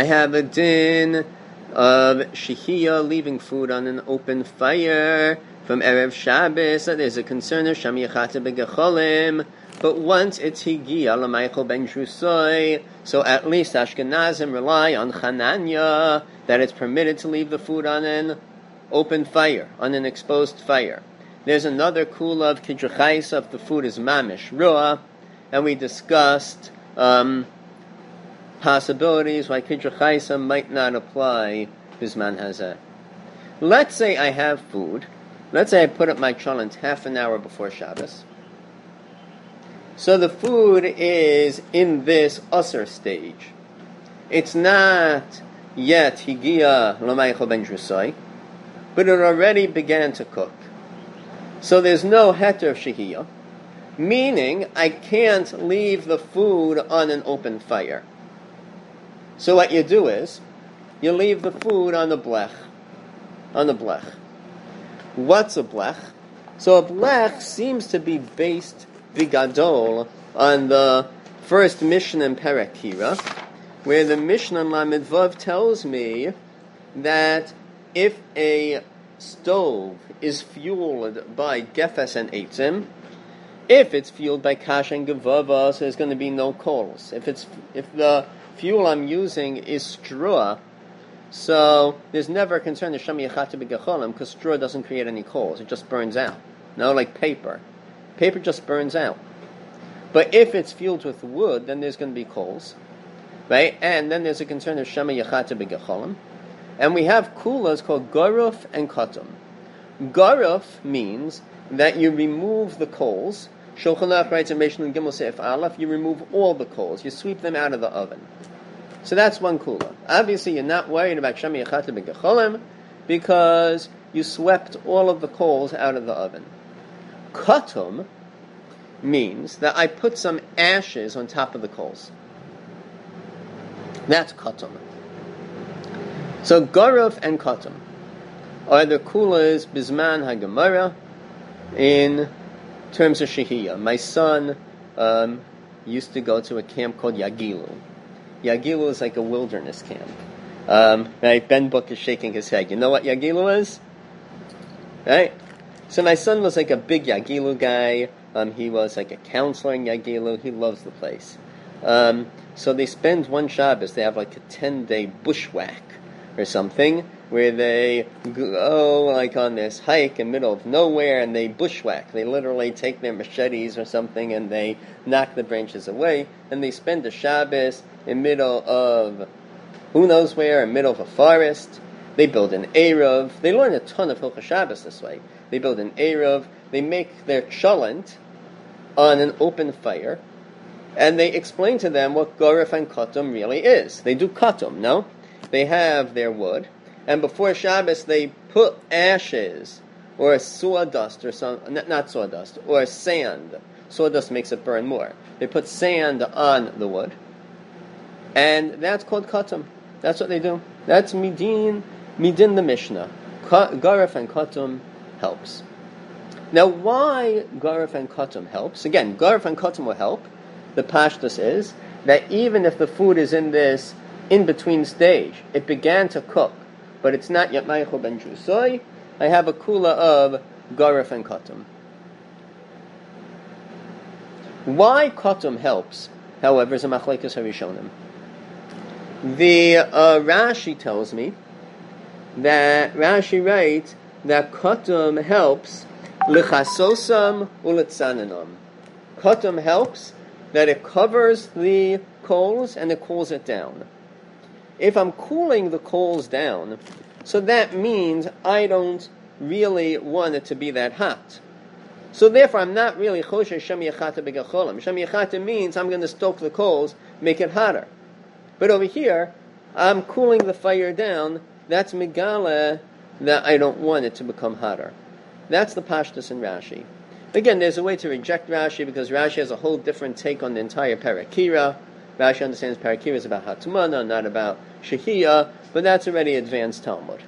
shihiyah, leaving food on an open fire, from Erev Shabbos that there's a concern of Sham Yechata B'Gecholim, but once it's Higia L'Meichel Ben Drusoi, so at least Ashkenazim rely on Chananya, that it's permitted to leave the food on an open fire, on an exposed fire. There's another kula of Kidruchaisa if the food is Mamish Ruah, and we discussed possibilities why Kidruchaisa might not apply Bisman Hazeh. Let's say I have food. Let's say I put up my cholent half an hour before Shabbos. So the food is in this usher stage. It's not yet Higia L'Meichel Ben Drusoi, but it already began to cook. So there's no heter of Shehiyah, meaning I can't leave the food on an open fire. So what you do is, you leave the food on the blech. On the blech. What's a blech? So a blech seems to be based Vigadol on the first Mishnah in Perek Kira, where the Mishnah in Lamed Vav tells me that if a stove is fueled by gefes and eitzim, if it's fueled by kash and gevava, so there's going to be no coals. If the fuel I'm using is straw, so there's never a concern of Sham Yechata B'Gecholim, because straw doesn't create any coals. It just burns out. No, like paper. Paper just burns out. But if it's fueled with wood, then there's going to be coals. Right? And then there's a concern of Sham Yechata B'Gecholim. And we have kulas called garuf and katum. Garuf means that you remove the coals. Shulchan Aruch writes in Mishnah Gimel Seif Aleph, you remove all the coals. You sweep them out of the oven. So that's one kula. Obviously, you're not worried about Sham Yechata B'Gecholim because you swept all of the coals out of the oven. Katum means that I put some ashes on top of the coals. That's katum. So garuf and katum are the kulas bisman hagemara in terms of shehiyah. My son used to go to a camp called Yagilu. Yagilu is like a wilderness camp. Right? Ben Book is shaking his head. You know what Yagilu is? Right? So my son was like a big Yagilu guy. He was like a counselor in Yagilu. He loves the place. So they spend one Shabbos, they have like a 10-day bushwhack or something, where they go like on this hike in the middle of nowhere and they bushwhack. They literally take their machetes or something and they knock the branches away, and they spend a Shabbos in the middle of who knows where, in the middle of a forest. They build an Eruv. They learn a ton of Hilchos Shabbos this way. They build an Eruv. They make their cholent on an open fire, and they explain to them what garuf and katum really is. They do katum, no? They have their wood, and before Shabbos they put ashes or sawdust or not sawdust, or sand. Sawdust makes it burn more. They put sand on the wood, and that's called katum. That's what they do. That's midin the Mishnah. Garuf and katum helps. Now, why garuf and katum helps? Again, garuf and katum will help. The pashtus is that even if the food is in this in-between stage, it began to cook, but it's not yet Meichel Ben Drusoi, I have a kula of garuf and katum. Why katum helps, however, is a machlekes harishonim. The Rashi tells me that Rashi writes that katum helps l'chasosam u'letzananam. Katum helps that it covers the coals and it cools it down. If I'm cooling the coals down, so that means I don't really want it to be that hot. So therefore, I'm not really choshesh Sham Yechata B'Gecholim. Sham Yechata means I'm going to stoke the coals, make it hotter. But over here, I'm cooling the fire down. That's megala that I don't want it to become hotter. That's the pashtus in Rashi. Again, there's a way to reject Rashi because Rashi has a whole different take on the entire Perek Kira. Rashi understands Perek Kira is about Hatmana, not about Shehiyah, but that's already advanced Talmud.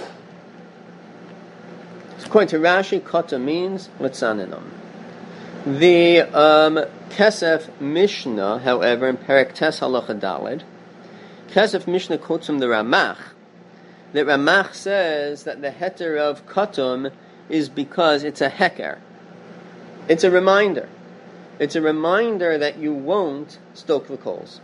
So according to Rashi, kata means litzaninam. The Kesef Mishnah, however, in Perek Tes Halacha Daled, Kesef Mishnah quotes from the Ramach, that Ramach says that the heter of katum is because it's a heker. It's a reminder. It's a reminder that you won't stoke the coals.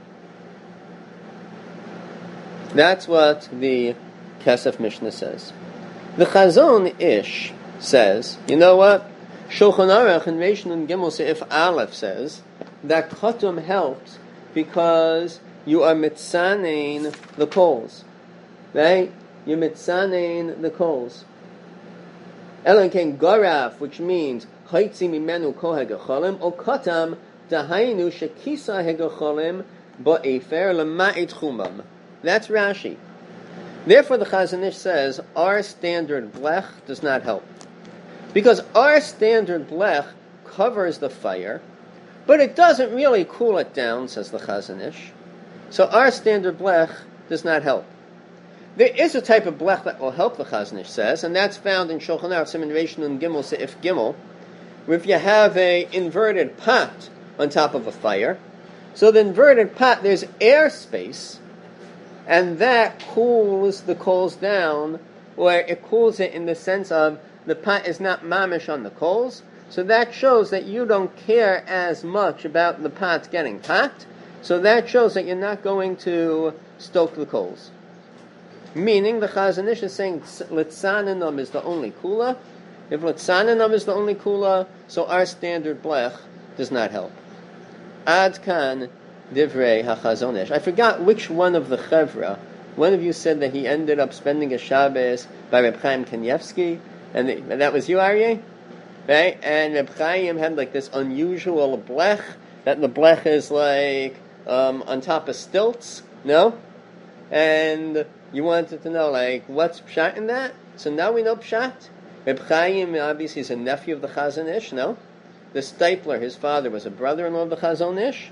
That's what the Kesef Mishnah says. The Chazon Ish says, you know what? Shulchan Aruch in Reish Nun Gimel Seif Aleph says that Chotum helps because you are mitzanein the coals. Right? You're mitzanein the coals. Elan Ken Garaf, which means Chaitzi Mimenu Ko Hegacholim, O Kotam Dahainu Shekisa Hegacholim Ba'efer Lema'it Chumam. That's Rashi. Therefore, the Chazon Ish says our standard blech does not help. Because our standard blech covers the fire, but it doesn't really cool it down, says the Chazon Ish. So our standard blech does not help. There is a type of blech that will help, the Chazon Ish says, and that's found in Shulchan Aruch Siman Reish Nun Gimel Seif Gimel, where if you have a inverted pot on top of a fire, so the inverted pot, there's air space, and that cools the coals down, or it cools it in the sense of the pot is not mamish on the coals, so that shows that you don't care as much about the pot getting hot, so that shows that you're not going to stoke the coals. Meaning, the Chazon Ish is saying Litzaninam is the only kula. If Litzaninam is the only kula, so our standard blech does not help. Ad kan Divrei HaChazon Ish. I forgot which one of the Chevra. One of you said that he ended up spending a Shabbos by Reb Chaim Kanievsky, and that was you, Aryeh? Right? And Reb Chaim had like this unusual blech, that the blech is like on top of stilts, no? And you wanted to know, like, what's pshat in that? So now we know pshat. Reb Chaim, obviously, is a nephew of the Chazon Ish, no? The Stipler, his father, was a brother-in-law of the Chazon Ish.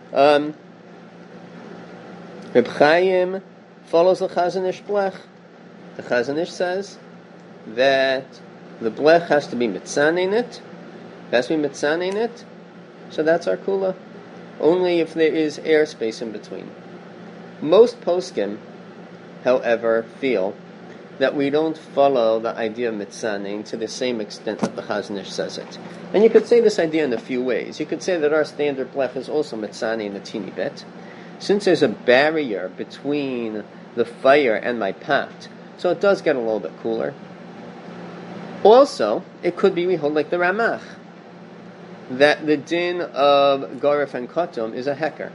Reb Chaim follows the Chazon Ish blech. The Chazon Ish says that the blech has to be mitzanein it. Has to be mitzanein it. So that's our kula. Only if there is airspace in between. Most poskim, however, feel that we don't follow the idea of mitzanein to the same extent that the Chazon Ish says it. And you could say this idea in a few ways. You could say that our standard blech is also mitzanein a teeny bit. Since there's a barrier between the fire and my pot, so it does get a little bit cooler. Also, it could be we hold like the Ramach, that the din of Garif and Kotum is a heker.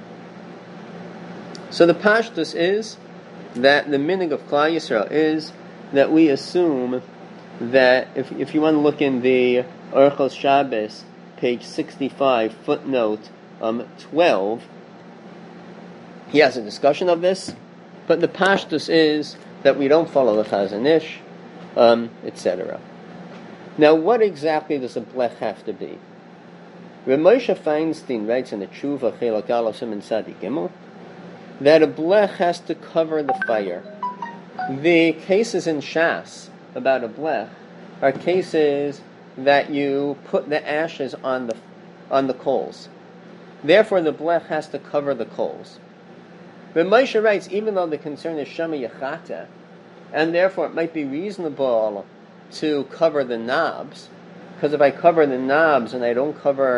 So the pashtus is that the minig of Klal Yisrael is that we assume that if you want to look in the Orchos Shabbos, page 65, footnote 12, he has a discussion of this, but the pashtus is that we don't follow the Chazon Ish, etc. Now, what exactly does a blech have to be? Reb Moshe Feinstein writes in the Tshuva Chelak Aleph Siman Tzadi Gimel that a blech has to cover the fire. The cases in Shas about a blech are cases that you put the ashes on the coals. Therefore, the blech has to cover the coals. Reb Moshe writes, even though the concern is Shema Yachata, and therefore it might be reasonable to cover the knobs, because if I cover the knobs and if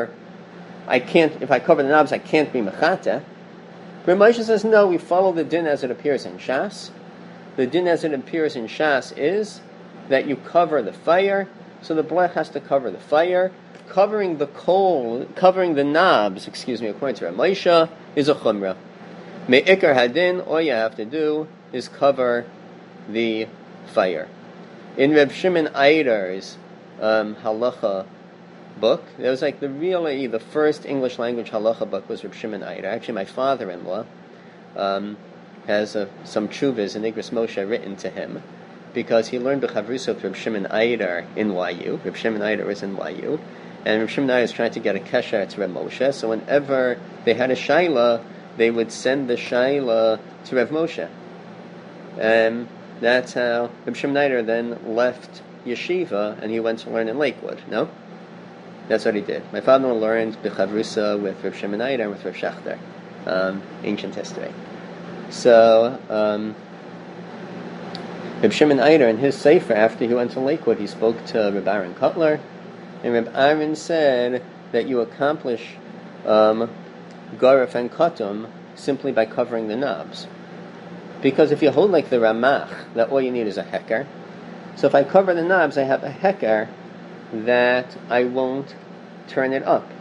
I cover the knobs, I can't be Mechata. Reb Moshe says, no, we follow the din as it appears in Shas. The din as it appears in Shas is that you cover the fire, so the blech has to cover the fire. Covering the knobs, according to Reb Moshe, is a chumrah. Me'ikar hadin, all you have to do is cover the fire. In Reb Shimon Eider's halacha book, there was like the first English language halacha book was Reb Shimon Eider. Actually, my father-in-law has some tshuvas in Igros Moshe written to him because he learned b'chavrusa with Reb Shimon Eider in YU. Reb Shimon Eider was in YU, and Reb Shimon Eider was trying to get a kesher to Reb Moshe. So whenever they had a shaila, they would send the shaila to Reb Moshe. And that's how Reb Shimon Eider then left yeshiva and he went to learn in Lakewood. No? That's what he did. My father learned b'chavrusa with Reb Shimon Eider and with Reb Shachter, ancient history. So, Reb Shimon Eider, in his Sefer, after he went to Lakewood, he spoke to Reb Aaron Cutler, and Reb Aaron said that you accomplish Garif and Katum simply by covering the knobs. Because if you hold like the Ramach, that all you need is a heker, so if I cover the knobs, I have a heker that I won't turn it up.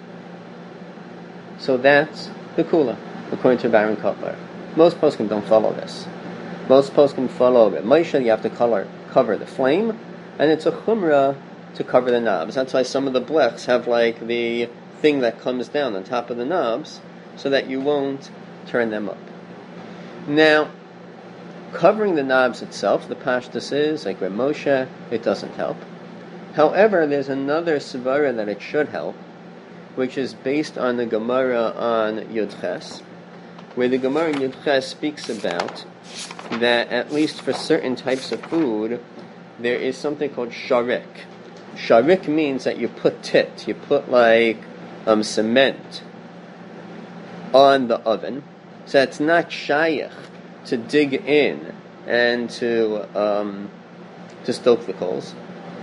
So that's the Kula, according to Reb Aaron Cutler. Most poskim don't follow this. Most poskim follow it. Moshe, you have to cover the flame, and it's a chumrah to cover the knobs. That's why some of the blechs have like the thing that comes down on top of the knobs, so that you won't turn them up. Now, covering the knobs itself, the pashtus is, like Reb Moshe, it doesn't help. However, there's another svara that it should help, which is based on the Gemara on Yud Ches, where the Gemara in Yud Ches speaks about that at least for certain types of food, there is something called sharik. Sharik means that you put you put like cement on the oven, so it's not shayach to dig in and to stoke the coals.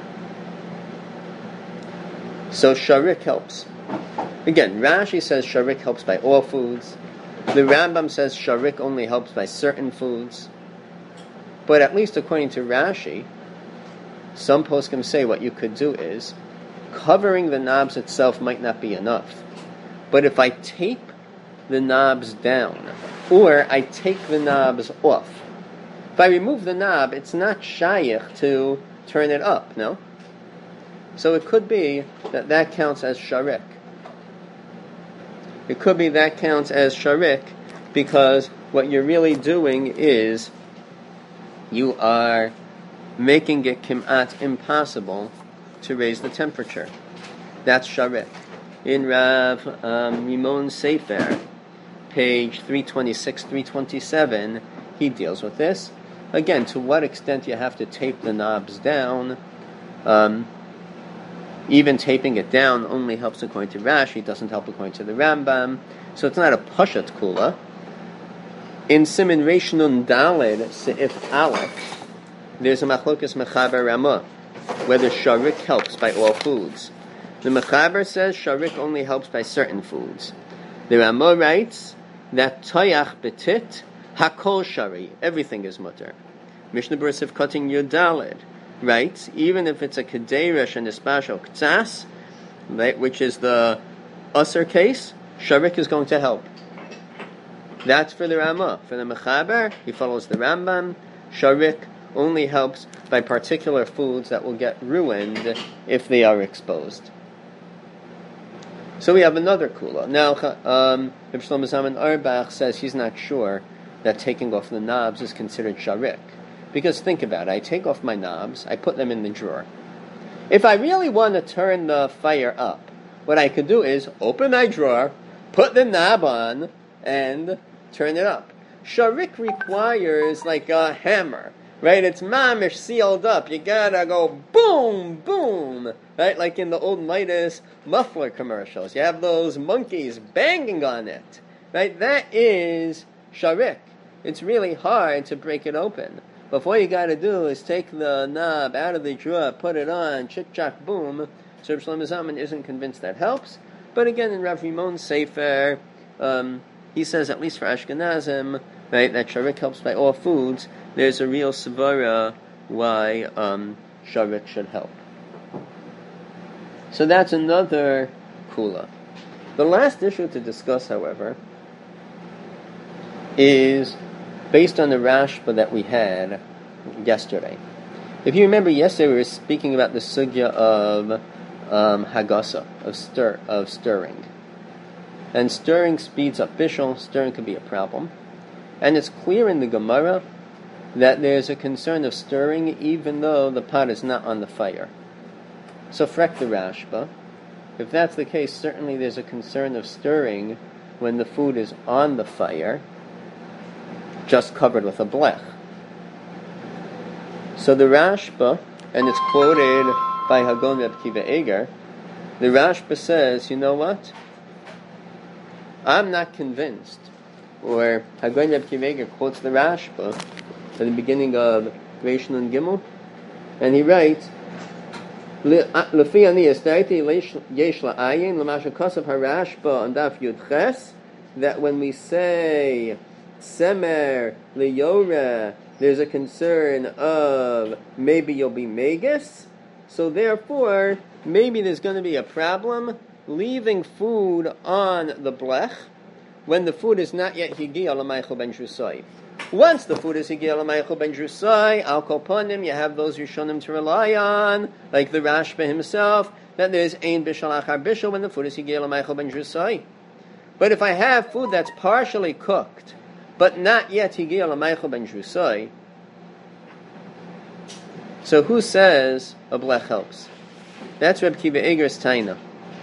So sharik helps. Again, Rashi says sharik helps by all foods. The Rambam says sharik only helps by certain foods. But at least according to Rashi, some poskim say what you could do is, covering the knobs itself might not be enough. But if I tape the knobs down, or I take the knobs off, if I remove the knob, it's not shayach to turn it up, no? So it could be that counts as sharik. It could be that counts as sharik, because what you're really doing is you are making it kim'at impossible to raise the temperature. That's sharik. In Rav Mimon Sefer, page 326, 327, he deals with this. Again, to what extent you have to tape the knobs down. Even taping it down only helps according to Rashi, doesn't help according to the Rambam. So it's not a Pashat Kula. In Siman Reish Nun Daled Seif Aleph, there's a Machlokas Mechaber Ramah, whether sharik helps by all foods. The Mechaber says sharik only helps by certain foods. The Ramah writes that Toyach Betit Hakol Shari, everything is mutter. Mishnah Berurah Sivkot Yud Daled writes, even if it's a Kederesh and Espashal Ktsas, right, which is the Usser case, sharik is going to help. That's for the Ramah. For the Mechaber, he follows the Rambam. Sharik only helps by particular foods that will get ruined if they are exposed. So we have another kula. Now, Reb Shlomo Zalman Auerbach says he's not sure that taking off the knobs is considered sharik. Because think about it, I take off my knobs, I put them in the drawer. If I really want to turn the fire up, what I could do is open my drawer, put the knob on, and turn it up. Sharik requires like a hammer, right? It's mamish sealed up. You gotta go boom, boom, right? Like in the old Midas muffler commercials. You have those monkeys banging on it, right? That is sharik. It's really hard to break it open. But what you gotta do is take the knob out of the drawer, put it on, chick-chack, boom. So Reb Shlomo Zalman isn't convinced that helps. But again, in Rav Rimon's Sefer, he says, at least for Ashkenazim, right, that sharik helps by all foods. There's a real svara why sharik should help. So that's another kula. The last issue to discuss, however, is based on the Rashba that we had yesterday. If you remember, yesterday we were speaking about the sugya of hagasa, of stirring. And stirring speeds up bishul. Stirring could be a problem. And it's clear in the Gemara that there's a concern of stirring even though the pot is not on the fire. So frek the Rashba. If that's the case, certainly there's a concern of stirring when the food is on the fire, just covered with a blech. So the Rashba, and it's quoted by Hagon Reb Kiva Eger, the Rashba says, you know what? I'm not convinced. Or Hagon Reb Kiva Eger quotes the Rashba at the beginning of Reish Nun Gimel, and he writes, Lefi ani estarti yesh la'ayin l'masha kosav harashba on daf yud ches, that when we say semer liyora, there's a concern of maybe you'll be megas, so therefore maybe there's going to be a problem leaving food on the blech when the food is not yet higia l'maychel ben drusai. Once the food is higia l'maychel ben drusai, al kol panim, you have those Rishonim to rely on, like the Rashba himself, that there's ein bishal achar bishal when the food is higia l'maychel ben drusai. But if I have food that's partially cooked, but not yet higia l'maychel ben drusai, so who says a blech helps? That's Reb Kiva Eger's taina.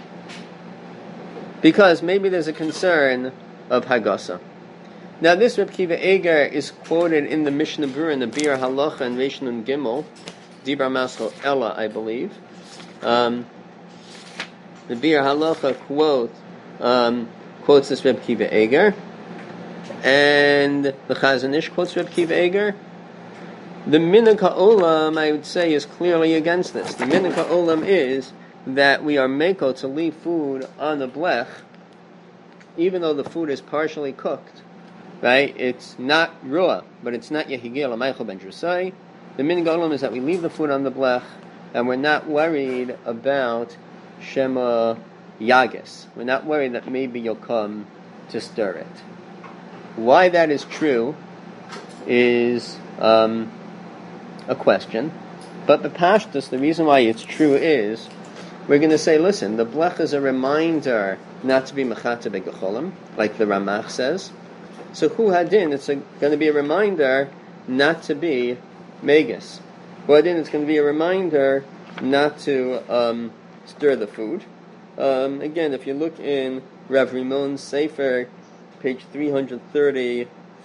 Because maybe there's a concern of Hagasa. Now this Reb Kiva Eger is quoted in the Mishnah Berurah in the Bir Halacha and Reish Nun Gimel, Dibra Masel Ella, I believe. The Bir Halacha quotes this Reb Kiva Eger, and the Chazon Ish quotes Reb Kiva Eger. The Minhag HaOlam, I would say, is clearly against this. The Minhag HaOlam is that we are meko to leave food on the blech, even though the food is partially cooked. Right? It's not ruah, but it's not yehigia l'maychel ben drusai. The minhag HaOlam is that we leave the food on the blech, and we're not worried about shema yagis. We're not worried that maybe you'll come to stir it. Why that is true is a question, but the pashtus, the reason why it's true is, we're going to say, listen, the blech is a reminder not to be mechata begecholim, like the Ramach says. So hu hadin, it's going to be a reminder not to be megas. Hu hadin, it's going to be a reminder not to stir the food. Again, if you look in Rav Rimon's Sefer, page 330,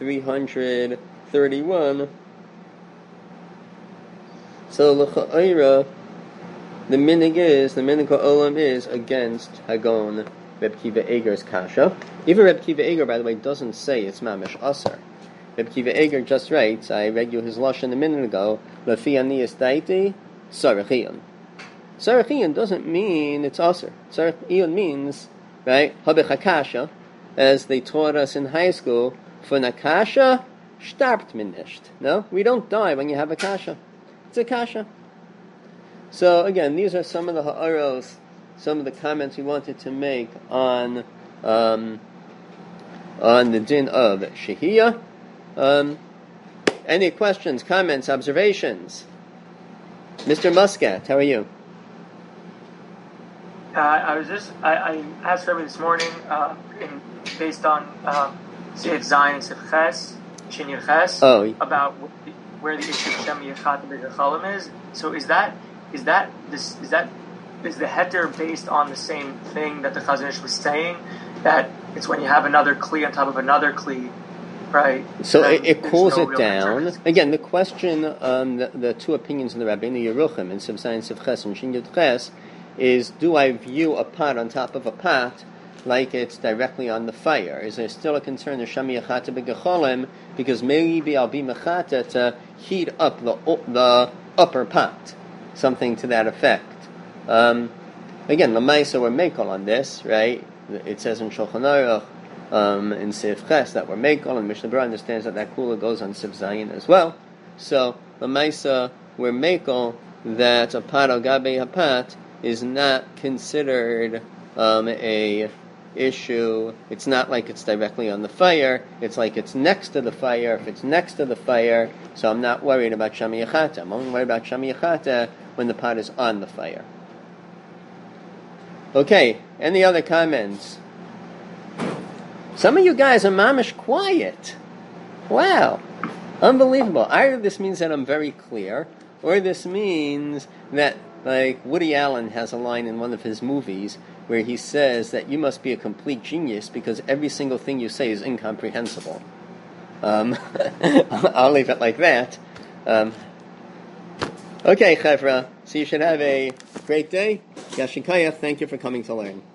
331, so l'cha'ira, the minhag HaOlam is against Hagon Reb Kiva Eger's kasha. Even Reb Kiva Eger, by the way, doesn't say it's mamish aser. Reb Kiva Eger just writes, I read you his lashon a minute ago, Lefi aniyas daiti, sarachion. Sarachion doesn't mean it's aser. Sarachion means, right, habich hakasha, as they taught us in high school, for nakasha, starbt min nicht. No, we don't die when you have a kasha. It's a kasha. So again, these are some of the ha'aros, some of the comments we wanted to make on the din of shehiyah. Any questions, comments, observations? Mr. Muscat, how are you? I asked Rebbe this morning, based on Seif Zayin and Seif Ches, Shin Yud Ches, about where the issue of Shem Yechat B'Gechalim is. So is the heter based on the same thing that the Chazon Ish was saying, that it's when you have another kli on top of another kli, right? So it cools it down. Again, the question, the two opinions in the Rabbeinu Yeruchim in Seif Zayin, Seif Ches, and Shin Yud Ches is: do I view a pot on top of a pot like it's directly on the fire? Is there still a concern of Shem Yechat B'Gechalim, because maybe I'll be mechata to heat up the upper pot, something to that effect? Again, Lamaisa we're mekel on this, right? It says in Shulchan Aruch, in Seif Ches, that we're mekel, and Mishnah Berurah understands that kula goes on Seif Zayin as well. So Lamaisa we're mekel that a pat al gabe a pat is not considered a issue. It's not like it's directly on the fire. It's like it's next to the fire. If it's next to the fire, so I'm not worried about Shem Yechata. I'm only worried about Shem Yechata when the pot is on the fire. Okay, any other comments? Some of you guys are mamish quiet. Wow, unbelievable. Either this means that I'm very clear, or this means that, like, Woody Allen has a line in one of his movies where he says that you must be a complete genius because every single thing you say is incomprehensible. I'll leave it like that. Okay, Chevra, so you should have a great day. Yashin Kayach, thank you for coming to learn.